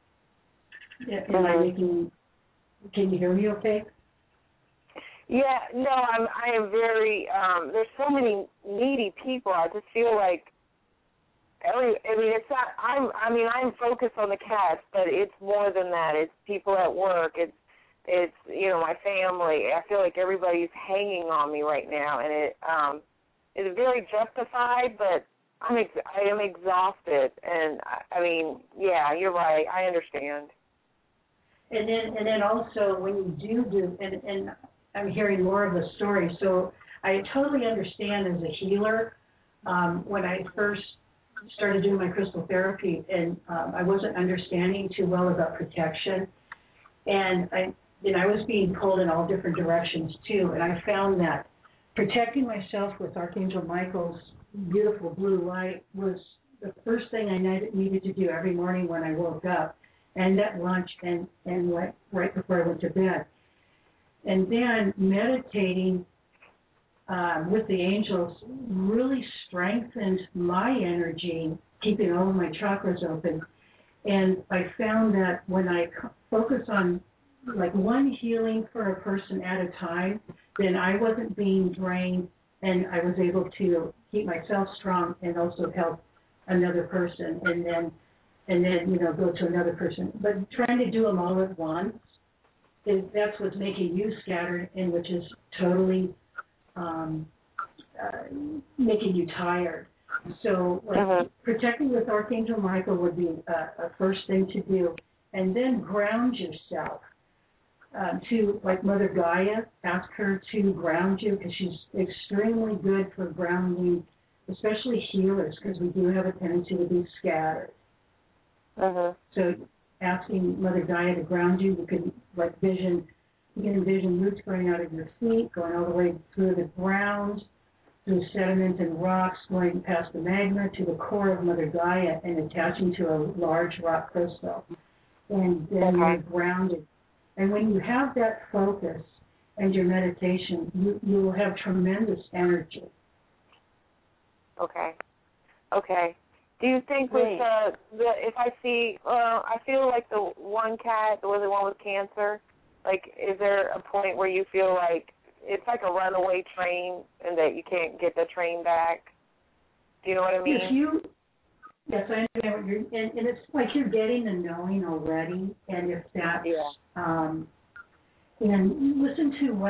Can you hear me okay? Yeah, no, I am very, there's so many needy people. I just feel like it's not, I'm focused on the cats, but it's more than that. It's people at work. It's my family. I feel like everybody's hanging on me right now, and it's very justified, but I am exhausted, and yeah, you're right. I understand. And then also when you do, and I'm hearing more of the story, so I totally understand as a healer. When I first started doing my crystal therapy, and I wasn't understanding too well about protection, and I was being pulled in all different directions too, and I found that protecting myself with Archangel Michael's beautiful blue light was the first thing I needed to do every morning when I woke up, and at lunch, and right before I went to bed. And then meditating with the angels really strengthened my energy, keeping all of my chakras open. And I found that when I focus on like one healing for a person at a time, then I wasn't being drained, and I was able to keep myself strong and also help another person, and then go to another person. But trying to do them all at once that's what's making you scattered, and which is totally making you tired. So protecting with Archangel Michael would be a first thing to do. And then ground yourself to, like Mother Gaia, ask her to ground you, because she's extremely good for grounding, especially healers, because we do have a tendency to be scattered. So asking Mother Gaia to ground you, you can envision roots growing out of your feet, going all the way through the ground, through sediment and rocks, going past the magma to the core of Mother Gaia and attaching to a large rock crystal. And then you're grounded. And when you have that focus and your meditation, you will have tremendous energy. Okay. Do you think with if I see, I feel like the one cat, was the one with cancer, like, is there a point where you feel like it's like a runaway train and that you can't get the train back? Do you know what I mean? Yes, I understand what you're, and it's like you're getting the knowing already, and if that's, and listen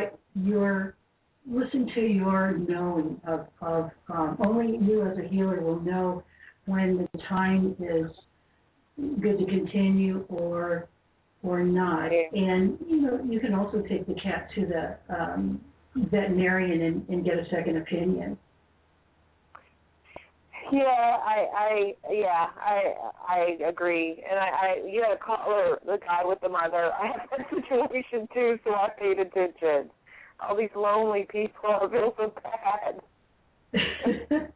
to your knowing of only you as a healer will know when the time is good to continue or not. And, you can also take the cat to the veterinarian and get a second opinion. Yeah, I agree. And you had a caller, the guy with the mother. I have that situation too, so I paid attention. All these lonely people, I feel so bad.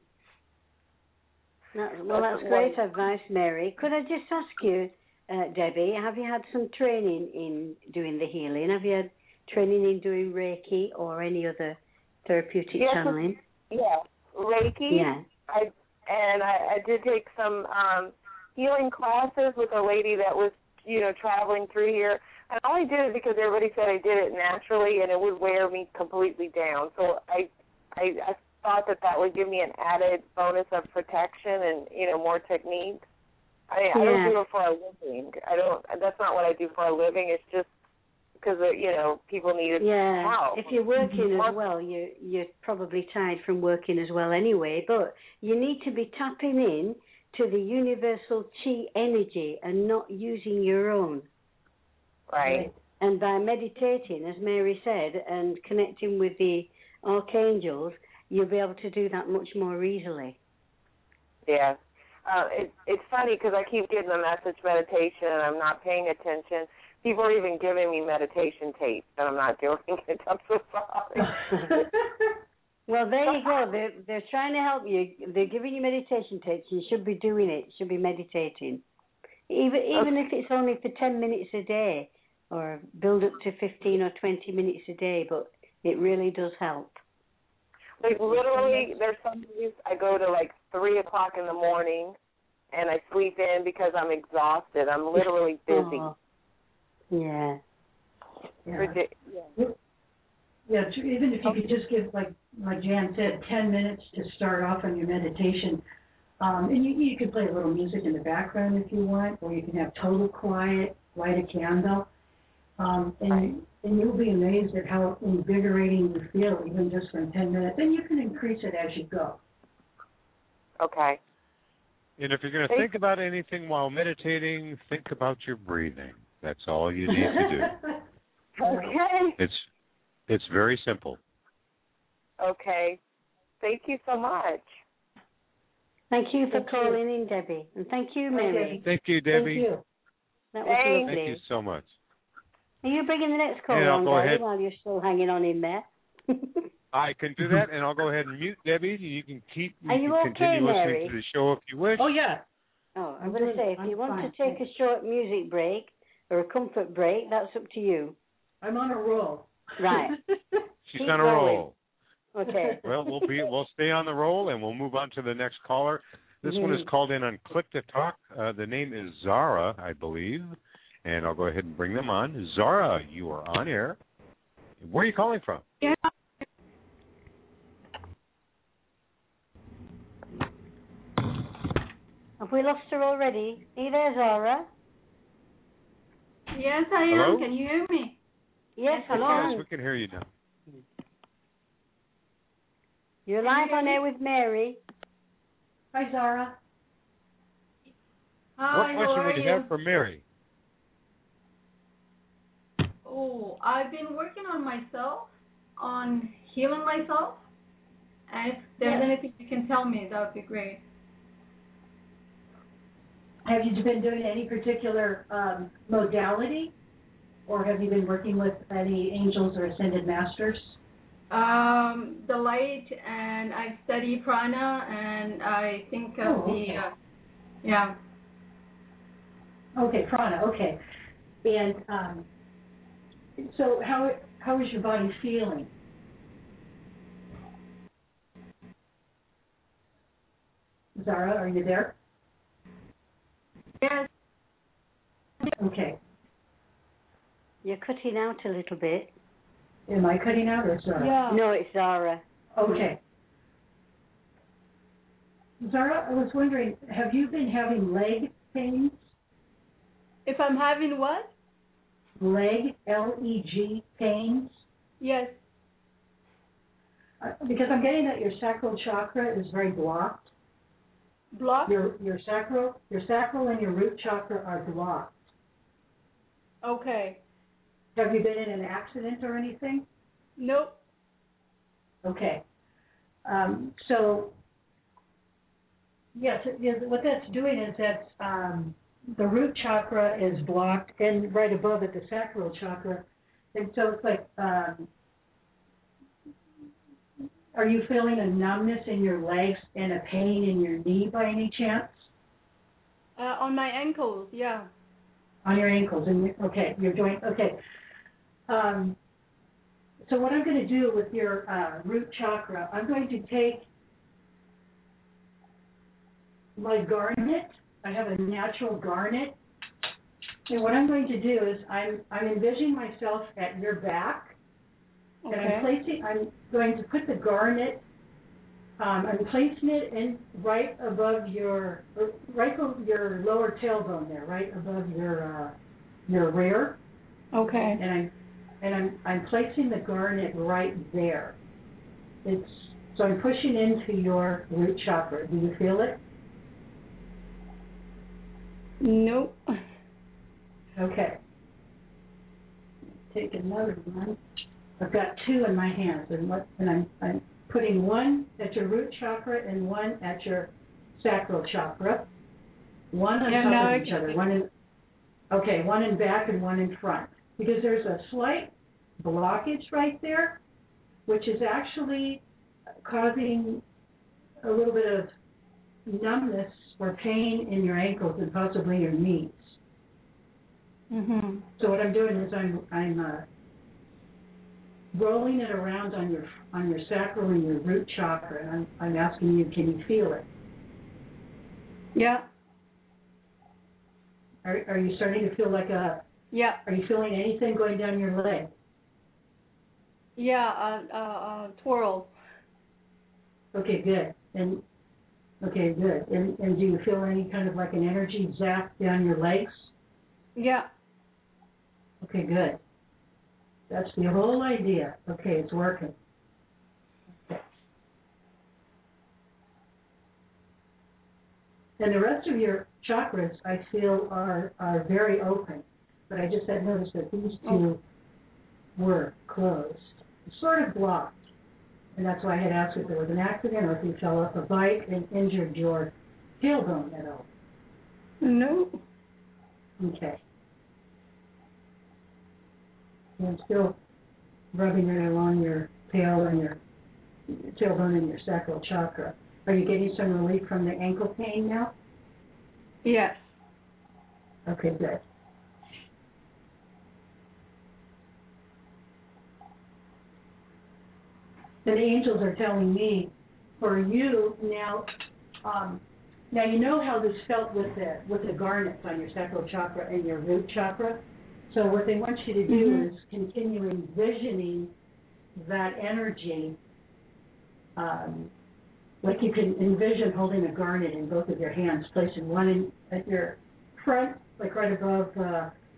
Well, that's great advice, Mary. Could I just ask you, Debbie, have you had some training in doing the healing? Have you had training in doing Reiki or any other therapeutic channeling? Yeah, Reiki. Yeah. I did take some healing classes with a lady that was, traveling through here. And I only did it because everybody said I did it naturally, and it would wear me completely down. So I thought that would give me an added bonus of protection and, more techniques. I don't do it for a living. That's not what I do for a living. It's just because, people need help. If you're working as well, you're probably tired from working as well anyway, but you need to be tapping in to the universal chi energy and not using your own. Right. And by meditating, as Mary said, and connecting with the archangels, you'll be able to do that much more easily. Yeah. It's funny because I keep getting the message meditation and I'm not paying attention. People are even giving me meditation tapes and I'm not doing it. I'm so sorry. Well, there you go. They're trying to help you. They're giving you meditation tapes. You should be doing it. You should be meditating. Even if it's only for 10 minutes a day or build up to 15 or 20 minutes a day, but it really does help. Like, literally, there's some days I go to, 3 o'clock in the morning, and I sleep in because I'm exhausted. I'm literally busy. Oh. Yeah. Yeah, even if you could just give, like Jan said, 10 minutes to start off on your meditation. And you can play a little music in the background if you want, or you can have total quiet, light a candle. And you'll be amazed at how invigorating you feel, even just for 10 minutes. And you can increase it as you go. Okay. And if you're going to think about anything while meditating, think about your breathing. That's all you need to do. Okay. It's very simple. Okay. Thank you so much. Thank you for calling in, Debbie. And thank you, Mary. Thank you, Debbie. Thank you. That was lovely. Thank you so much. Are you bringing the next call on, Debbie, while you're still hanging on in there? I can do that, and I'll go ahead and mute Debbie. You can continue okay, listening to the show if you wish. Oh, yeah. Oh, I'm going to say, if you want to take a short music break or a comfort break, that's up to you. I'm on a roll. Right. She's on a roll. Okay. Well, we'll stay on the roll, and we'll move on to the next caller. This one is called in on Click to Talk. The name is Zara, I believe, and I'll go ahead and bring them on. Zara, you are on air. Where are you calling from? Yeah. Have we lost her already? Are you there, Zara? Yes, I am. Hello? Can you hear me? Yes, hello. Yes, we can hear you now. You're live on air with Mary. Hi, Zara. Hi, What question would you have for Mary? Oh, I've been working on myself, on healing myself. And if there's anything you can tell me, that would be great. Have you been doing any particular modality, or have you been working with any angels or ascended masters? The light, and I study prana, and I think of yeah. Okay, prana. Okay, and so how is your body feeling? Zara, are you there? Yes. Okay. You're cutting out a little bit. Am I cutting out or Zara? Yeah. No, it's Zara. Okay. Zara, I was wondering, have you been having leg pains? If I'm having what? Leg, L-E-G, pains? Yes. Because I'm getting that your sacral chakra is very blocked. Blocked? Your sacral and your root chakra are blocked. Okay. Have you been in an accident or anything? Nope. Okay. So, yes, what that's doing is that the root chakra is blocked, and right above it, the sacral chakra. And so it's like, are you feeling a numbness in your legs and a pain in your knee by any chance? On my ankles, yeah. On your ankles, and okay, your joint, okay. So what I'm going to do with your root chakra, I'm going to take my garnet. I have a natural garnet, and what I'm going to do is I'm envisioning myself at your back. Okay. And I'm going to put the garnet, I'm placing it in right above your lower tailbone there, right above your rear. Okay. And I'm placing the garnet right there. So I'm pushing into your root chakra. Do you feel it? Nope. Okay. Take another one. I've got two in my hands, and I'm putting one at your root chakra and one at your sacral chakra. One on top of each other. One in back and one in front. Because there's a slight blockage right there, which is actually causing a little bit of numbness or pain in your ankles and possibly your knees. Mm-hmm. So what I'm doing is I'm rolling it around on your sacral and your root chakra, and I'm asking you, can you feel it? Yeah. Are you starting to feel like Yeah. Are you feeling anything going down your leg? Yeah, twirl. Okay, good. And do you feel any kind of like an energy zap down your legs? Yeah. Okay, good. That's the whole idea. Okay, it's working. Okay. And the rest of your chakras, I feel, are very open. But I just had noticed that these two were closed, sort of blocked. And that's why I had asked if there was an accident or if you fell off a bike and injured your tailbone at all. No. Okay. And I'm still rubbing it along your tail and your tailbone and your sacral chakra. Are you getting some relief from the ankle pain now? Yes. Okay, good. And the angels are telling me, for you now, now you know how this felt with the garnets on your sacral chakra and your root chakra. So what they want you to do is continue envisioning that energy, like you can envision holding a garnet in both of your hands, placing one at your front, like right above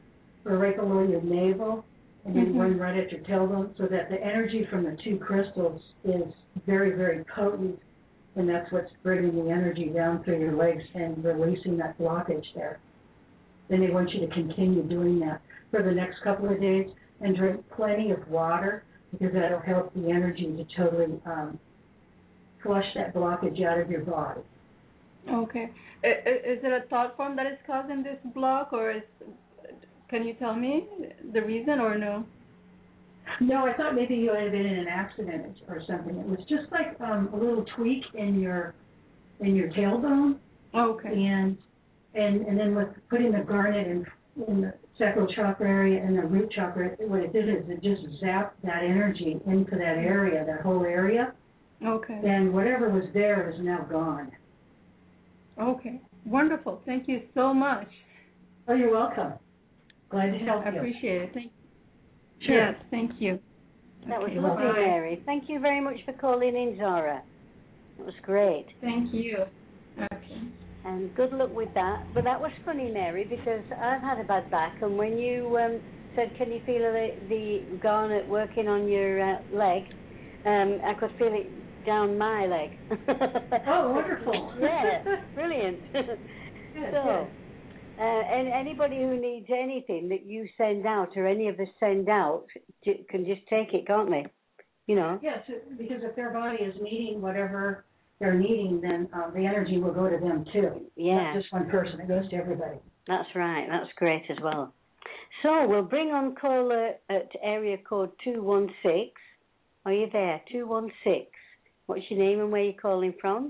or right below your navel, and then one right at your tailbone, so that the energy from the two crystals is very, very potent, and that's what's bringing the energy down through your legs and releasing that blockage there. Then they want you to continue doing that for the next couple of days, and drink plenty of water, because that'll help the energy to totally flush that blockage out of your body. Okay. Is it a thought form that is causing this block, or can you tell me the reason, or no? No, I thought maybe you had been in an accident or something. It was just like a little tweak in your tailbone. Okay. And then with putting the garnet in the sacral chakra area and the root chakra, what it did is it just zapped that energy into that area, that whole area. Okay. And whatever was there is now gone. Okay. Wonderful. Thank you so much. Oh, you're welcome. Glad to help you. I appreciate it. Thank you. Sure. Yes, thank you. That was lovely, Mary. Thank you very much for calling in, Zora. It was great. Thank you. Okay. And good luck with that. But that was funny, Mary, because I've had a bad back, and when you said, can you feel the garnet working on your leg, I could feel it down my leg. Oh, wonderful. Yeah, brilliant. Good, so, and anybody who needs anything that you send out or any of us send out can just take it, can't they? You know? Yes, because if their body is needing whatever they're needing, then the energy will go to them too. Yeah. Not just one person. It goes to everybody. That's right. That's great as well. So we'll bring on caller at area code 216. Are you there? 216. What's your name and where you're calling from?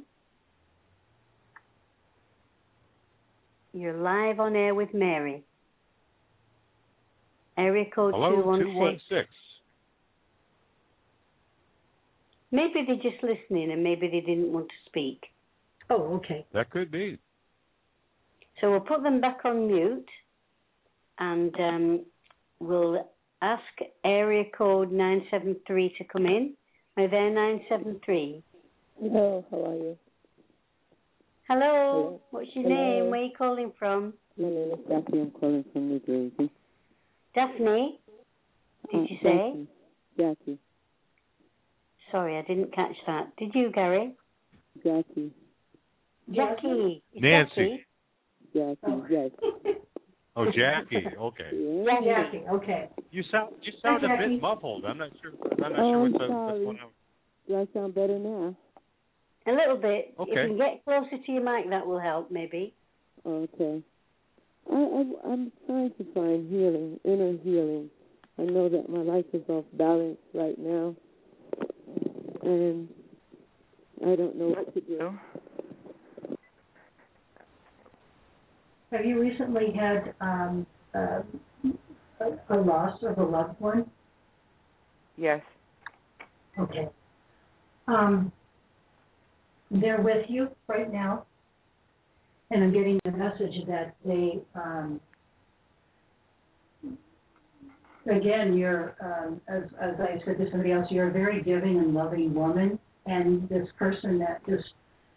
You're live on air with Mary. Area code 216. Maybe they're just listening and maybe they didn't want to speak. Oh, okay. That could be. So we'll put them back on mute and we'll ask area code 973 to come in. Are there 973? Hello, how are you? Hello. What's your name? Where are you calling from? My name is Daphne. I'm calling from New Jersey. Daphne? Did you say? Jackie. Sorry, I didn't catch that. Did you, Gary? Jackie. Jackie. Nancy. Jackie, yes. Oh, Jackie. Okay. Jackie. Okay. You sound a bit muffled. I'm not sure what's going on. Do I sound better now? A little bit. Okay. If you can get closer to your mic, that will help, maybe. Okay. I'm trying to find healing, inner healing. I know that my life is off balance right now, and I don't know what to do. Have you recently had a loss of a loved one? Yes. Okay. They're with you right now, and I'm getting the message that they, again, you're, as I said to somebody else, you're a very giving and loving woman, and this person that just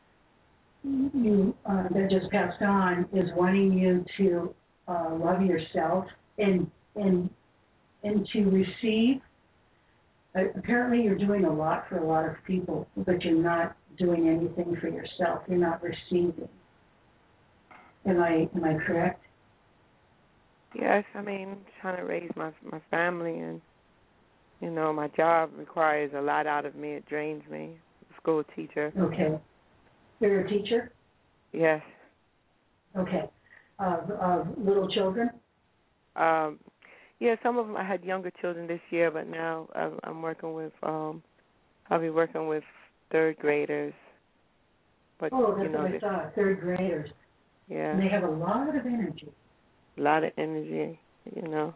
passed on is wanting you to love yourself and to receive. Apparently, you're doing a lot for a lot of people, but you're not doing anything for yourself. You're not receiving. Am I correct? Yes, I mean, trying to raise my family, and you know, my job requires a lot out of me. It drains me. School teacher. Okay. You're a teacher? Yes. Okay. Of little children? Yeah, some of them. I had younger children this year, but now I'm working with. I'll be working with third graders. But, oh, that's you know, what I saw. Third graders. Yeah. And they have a lot of energy. A lot of energy, you know.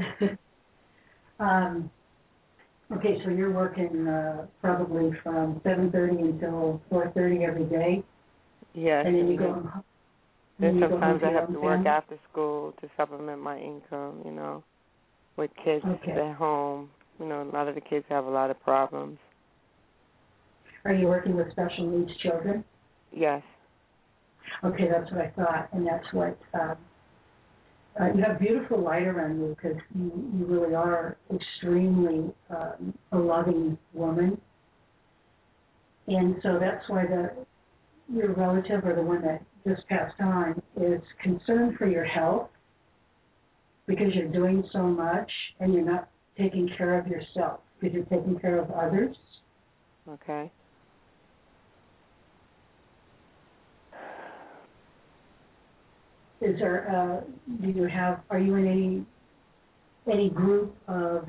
Okay, so you're working probably from 7:30 until 4:30 every day. Yes. And then you go home. Then sometimes I have to work after school to supplement my income, you know, with kids at home. You know, a lot of the kids have a lot of problems. Are you working with special needs children? Yes. Okay, that's what I thought, and that's what you have beautiful light around you because you really are extremely a loving woman. And so that's why your relative or the one that just passed on is concerned for your health because you're doing so much and you're not taking care of yourself because you're taking care of others. Okay. Is there, are you in any group of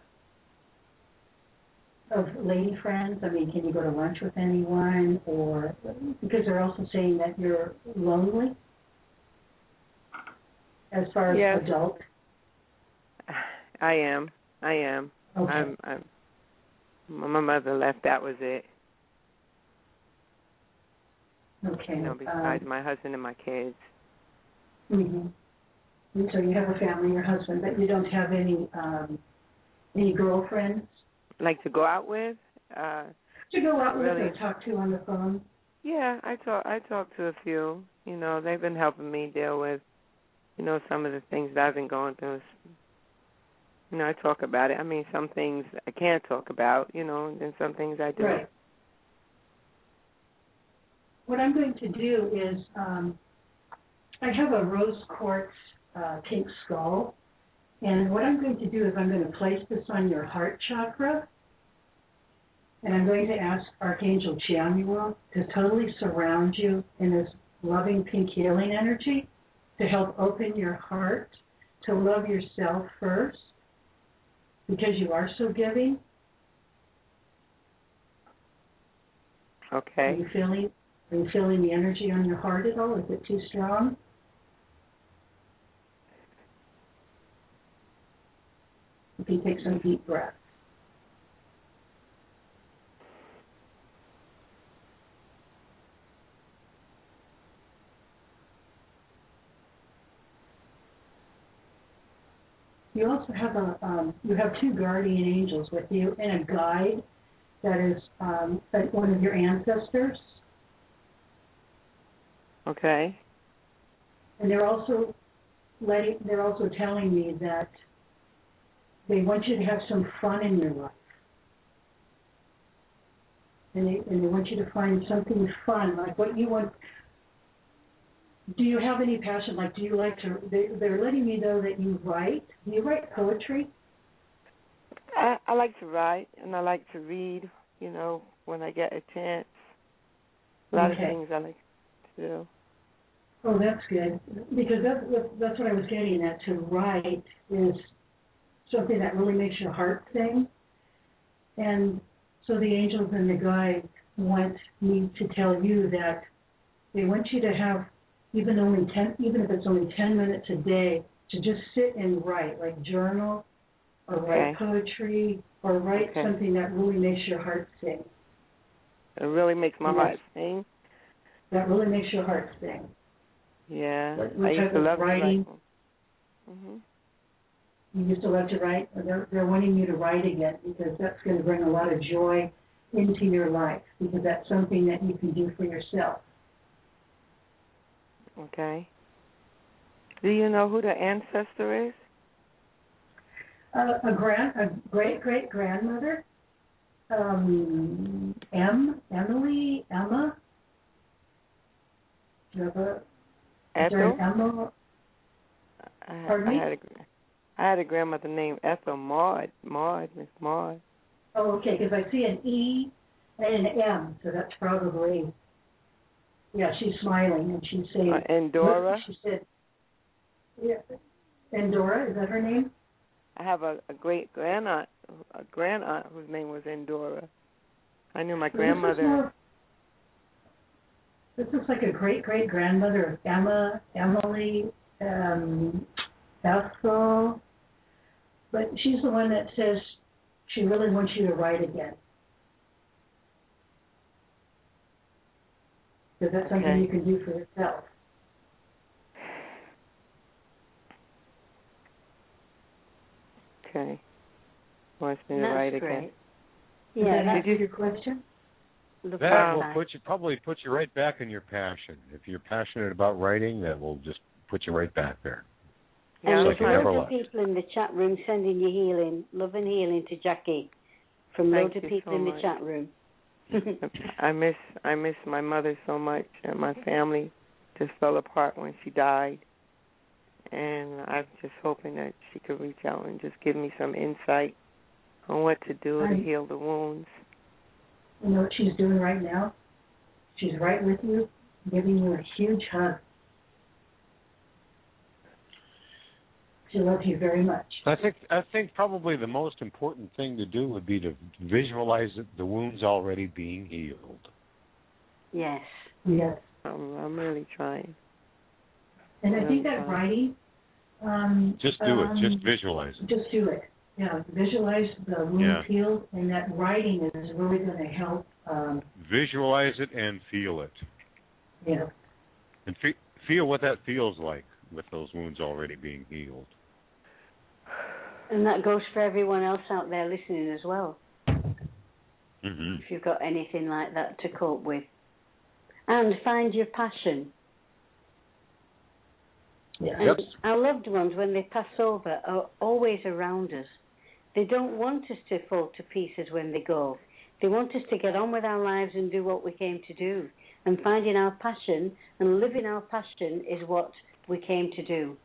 lady friends? I mean, can you go to lunch with anyone? Or, because they're also saying that you're lonely as far as adult. I am. Okay. My mother left, that was it. Okay. Besides my husband and my kids. Mm-hmm. And so you have a family, your husband, but you don't have any girlfriends? Like to go out with? To go out with or talk to on the phone? Yeah, I talk to a few. They've been helping me deal with, some of the things that I've been going through. I talk about it. I mean, some things I can't talk about, and then some things I do. Right. What I'm going to do is I have a rose quartz pink skull, and what I'm going to do is I'm going to place this on your heart chakra, and I'm going to ask Archangel Chamuel to totally surround you in this loving pink healing energy to help open your heart to love yourself first, because you are so giving. Okay. Are you feeling the energy on your heart at all? Is it too strong? You can take some deep breaths. You also have you have two guardian angels with you and a guide that is one of your ancestors. Okay. And they're also telling me that they want you to have some fun in your life. And they want you to find something fun, like what you want. Do you have any passion? Like, do you like to, they're letting me know that you write. Do you write poetry? I like to write, and I like to read, when I get a chance. A lot of things I like to do. Oh, that's good. Because that's what I was getting at. To write is something that really makes your heart sing. And so the angels and the guides want me to tell you that they want you to have, even if it's only 10 minutes a day, to just sit and write, like journal or write poetry or write something that really makes your heart sing. It really makes my heart sing? That really makes your heart sing. Yeah. I used to love writing. Mm-hmm. You used to love to write. They're wanting you to write again because that's going to bring a lot of joy into your life because that's something that you can do for yourself. Okay. Do you know who the ancestor is? A great grandmother. Emma. Do you have a Ethel? Emma? Pardon me? I had a grandmother named Ethel Maud, Miss Maud. Oh, okay, because I see an E and an M, so that's probably, yeah, she's smiling and she's saying. Endora? She said, yeah, Endora, is that her name? I have a great grand-aunt whose name was Endora. I knew my grandmother. This looks like a great-great-grandmother of Emma, Emily, Ethel, but she's the one that says she really wants you to write again. Because that's something you can do for yourself. Okay. Wants me to write again. Great. Yeah, that's your question? That will probably put you right back in your passion. If you're passionate about writing, that will just put you right back there. And It's there's like loads of people in the chat room sending you healing, love and healing to Jackie from loads of people in the chat room. I miss my mother so much, and my family just fell apart when she died. And I'm just hoping that she could reach out and just give me some insight on what to do to heal the wounds. You know what she's doing right now? She's right with you, giving you a huge hug. She loves you very much. I think probably the most important thing to do would be to visualize the wounds already being healed. Yes. Yes. I'm really trying. And I think that writing. Just do it. Just visualize it. Just do it. Yeah. Visualize the wounds healed, and that writing is really going to help. Visualize it and feel it. Yeah. And feel what that feels like with those wounds already being healed. And that goes for everyone else out there listening as well. Mm-hmm. If you've got anything like that to cope with. And find your passion. Yeah. And our loved ones, when they pass over, are always around us. They don't want us to fall to pieces when they go. They want us to get on with our lives and do what we came to do. And finding our passion and living our passion is what we came to do.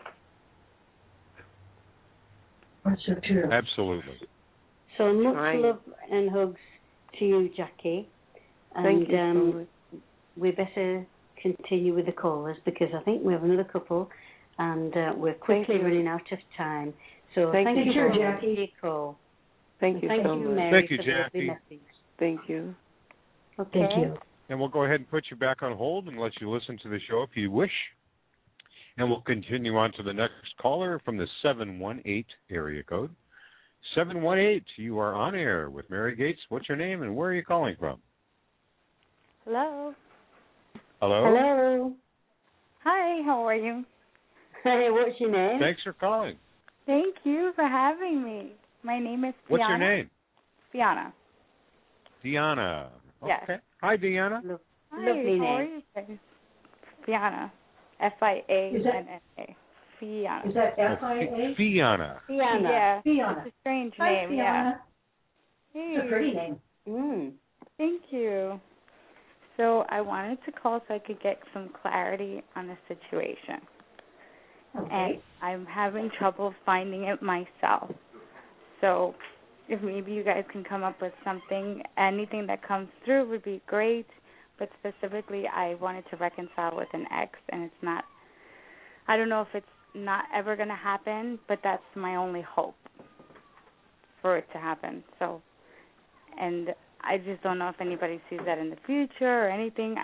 That's so true. Absolutely. So much love and hugs to you, Jackie. And Thank you so much. We better continue with the callers because I think we have another couple and we're quickly running out of time. So thank you for your call. Thank you so much. Mary, thank you, for Jackie. the message. Thank you. Okay. Thank you. And we'll go ahead and put you back on hold and let you listen to the show if you wish. And we'll continue on to the next caller from the 718 area code. 718, you are on air with Mary Gates. What's your name and where are you calling from? Hello. Hello? Hello. Hi, how are you? Hey, what's your name? Thanks for calling. Thank you for having me. My name is Fiona. What's your name? Fiona. Deanna. Yes. Okay. Hi, Deanna. Hi, Lovely how are name. you guys? Fiona. Fianna. Fiona. Is that F-I-A? Fiona. Fiona. Yeah. Fiona. It's a strange Hi, name, Fiona. yeah. Hey. It's a pretty name. Thank you. So I wanted to call so I could get some clarity on the situation. Okay. And I'm having trouble finding it myself. So if maybe you guys can come up with something, anything that comes through would be great. But specifically, I wanted to reconcile with an ex, and it's not, I don't know if it's not ever going to happen, but that's my only hope for it to happen. So, and I just don't know if anybody sees that in the future or anything.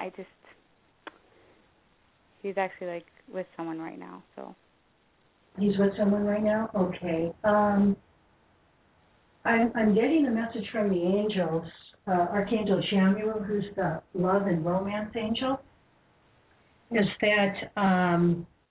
He's actually like with someone right now, so. He's with someone right now? Okay. I'm getting a message from the angels, Archangel Chamuel, who's the love and romance angel, is that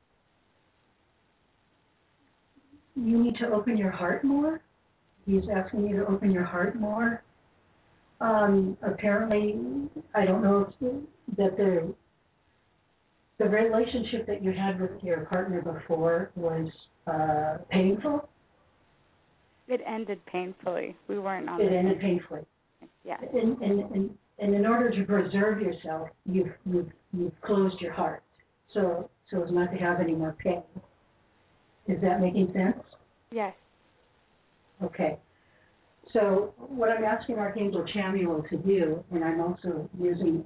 you need to open your heart more. He's asking you to open your heart more. Apparently, I don't know if that the relationship that you had with your partner before was painful. It ended painfully. We weren't on. It ended painfully. Yeah. And in order to preserve yourself, you've closed your heart, so as not to have any more pain. Is that making sense? Yes. Okay. So what I'm asking Archangel Chamuel to do, and I'm also using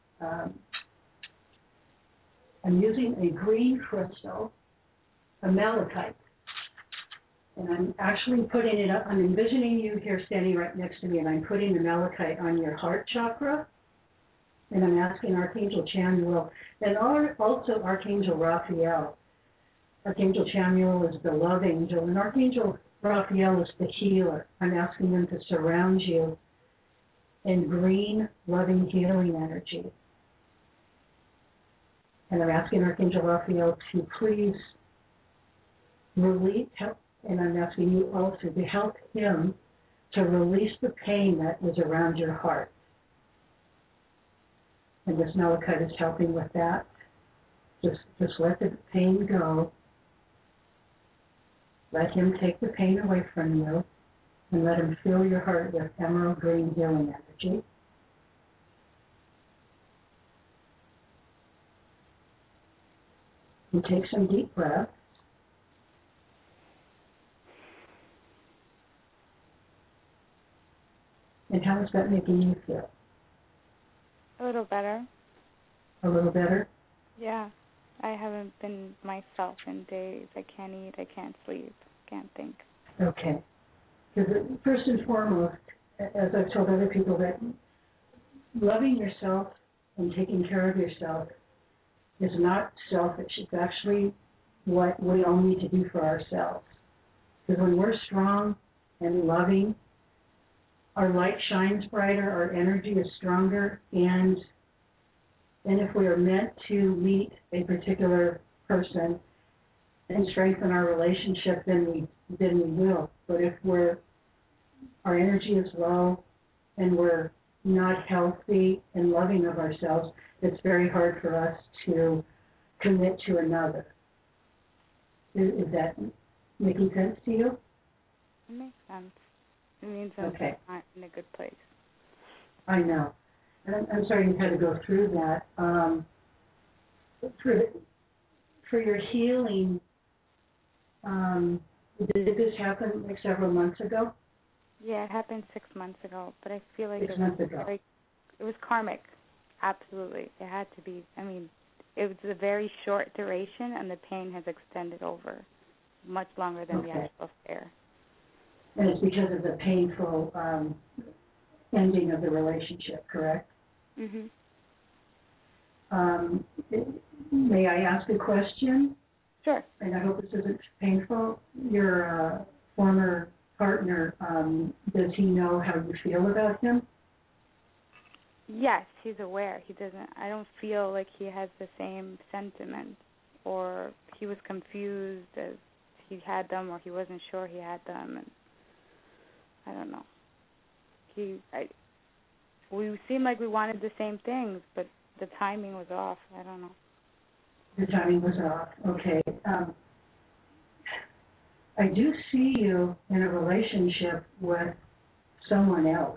a green crystal, a malachite, and I'm actually putting it up. I'm envisioning you here standing right next to me, and I'm putting the malachite on your heart chakra, and I'm asking Archangel Chamuel, and also Archangel Raphael. Archangel Chamuel is the love angel, and Archangel Raphael is the healer. I'm asking them to surround you in green, loving, healing energy. And I'm asking Archangel Raphael to please release, and I'm asking you also to help him to release the pain that was around your heart. And this malachite is helping with that. Just let the pain go. Let him take the pain away from you, and let him fill your heart with emerald green healing energy. And take some deep breaths. And how is that making you feel? A little better. A little better? Yeah. I haven't been myself in days. I can't eat, I can't sleep, can't think. Okay. Because first and foremost, as I've told other people, that loving yourself and taking care of yourself is not selfish. It's actually what we all need to do for ourselves. Because when we're strong and loving, our light shines brighter, our energy is stronger, and if we are meant to meet a particular person and strengthen our relationship, then we will. But if our energy is low and we're not healthy and loving of ourselves, it's very hard for us to commit to another. Is that making sense to you? It makes sense. It means I'm not in a good place. I know. And I'm starting to kind of go through that. For your healing, did this happen like several months ago? Yeah, it happened 6 months ago, but I feel like 6 months ago. It was karmic. Absolutely. It had to be. I mean, it was a very short duration, and the pain has extended over much longer than the actual affair. And it's because of the painful ending of the relationship, correct? Mm-hmm. May I ask a question? Sure. And I hope this isn't painful. Your former partner, does he know how you feel about him? Yes, he's aware. He doesn't. I don't feel like he has the same sentiments, or he was confused as he had them, or he wasn't sure he had them, and I don't know. We seemed like we wanted the same things, but the timing was off. I don't know. The timing was off. Okay. I do see you in a relationship with someone else.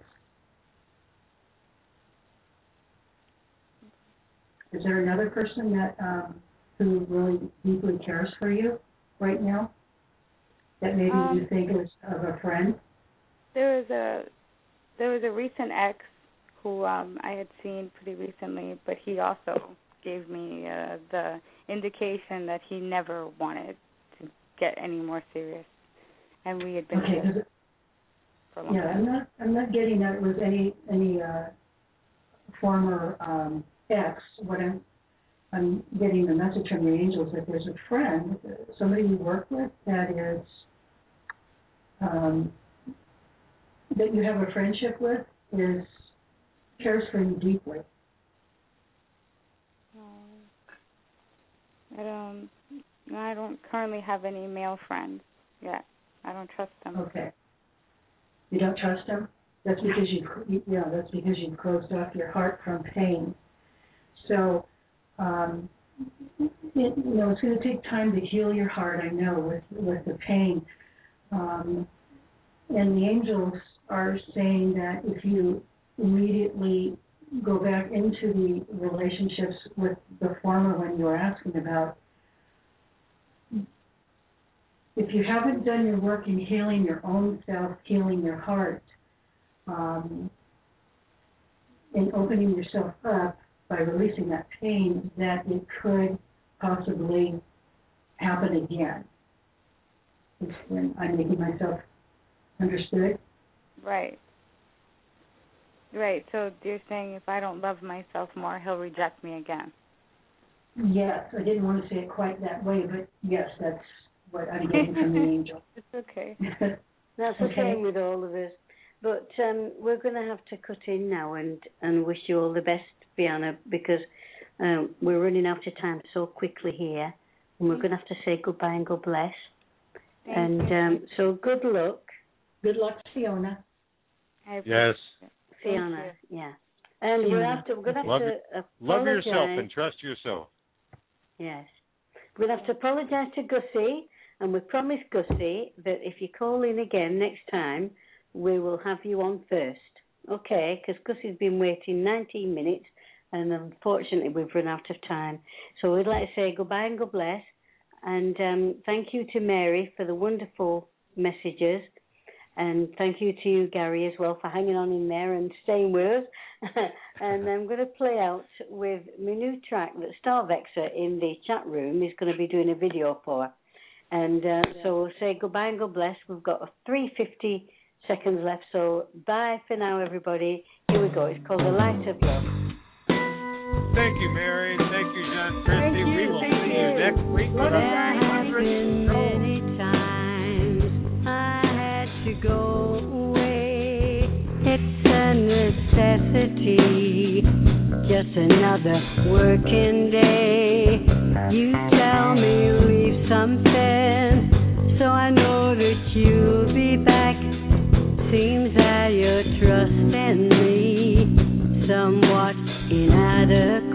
Is there another person that who really deeply cares for you right now that maybe you think is of a friend? There was a recent ex who I had seen pretty recently, but he also gave me the indication that he never wanted to get any more serious, and we had been together for a long time. I'm not getting that it was any former ex. What I'm getting the message from the angels that there's a friend, somebody we work with that is that you have a friendship with cares for you deeply. I don't currently have any male friends yet. I don't trust them. Okay. You don't trust them? That's because you've closed off your heart from pain. So, it's going to take time to heal your heart. I know with the pain, and the angels are saying that if you immediately go back into the relationships with the former one you were asking about, if you haven't done your work in healing your own self, healing your heart, and opening yourself up by releasing that pain, that it could possibly happen again. I'm making myself understood? Right. So you're saying if I don't love myself more, he'll reject me again. Yes. I didn't want to say it quite that way, but yes, that's what I'm getting from the angel. It's okay. That's the same with all of us. But we're going to have to cut in now and wish you all the best, Fiona, because we're running out of time so quickly here, and we're going to have to say goodbye and God bless. So good luck. Good luck, Fiona. Yes. Fiona, yeah. And we're going to have to love yourself and trust yourself. Yes. We're going to have to apologize to Gussie And we promised Gussie that if you call in again next time, we will have you on first. Okay, because Gussie's been waiting 19 minutes, and unfortunately we've run out of time. So we'd like to say goodbye and God bless. And thank you to Mary for the wonderful messages. And thank you to you, Gary, as well, for hanging on in there and staying with us. And I'm going to play out with my new track that Star Vexer in the chat room is going to be doing a video for. And so we'll say goodbye and God bless. We've got 3:50 seconds left. So bye for now, everybody. Here we go. It's called The Light of Love. Thank you, Mary. Thank you, John Christie. We will see you next week. Many times I had to go away. It's a necessity. Just another working day. You tell me leave something, so I know that you'll be back. Seems that you're trusting me somewhat inadequate.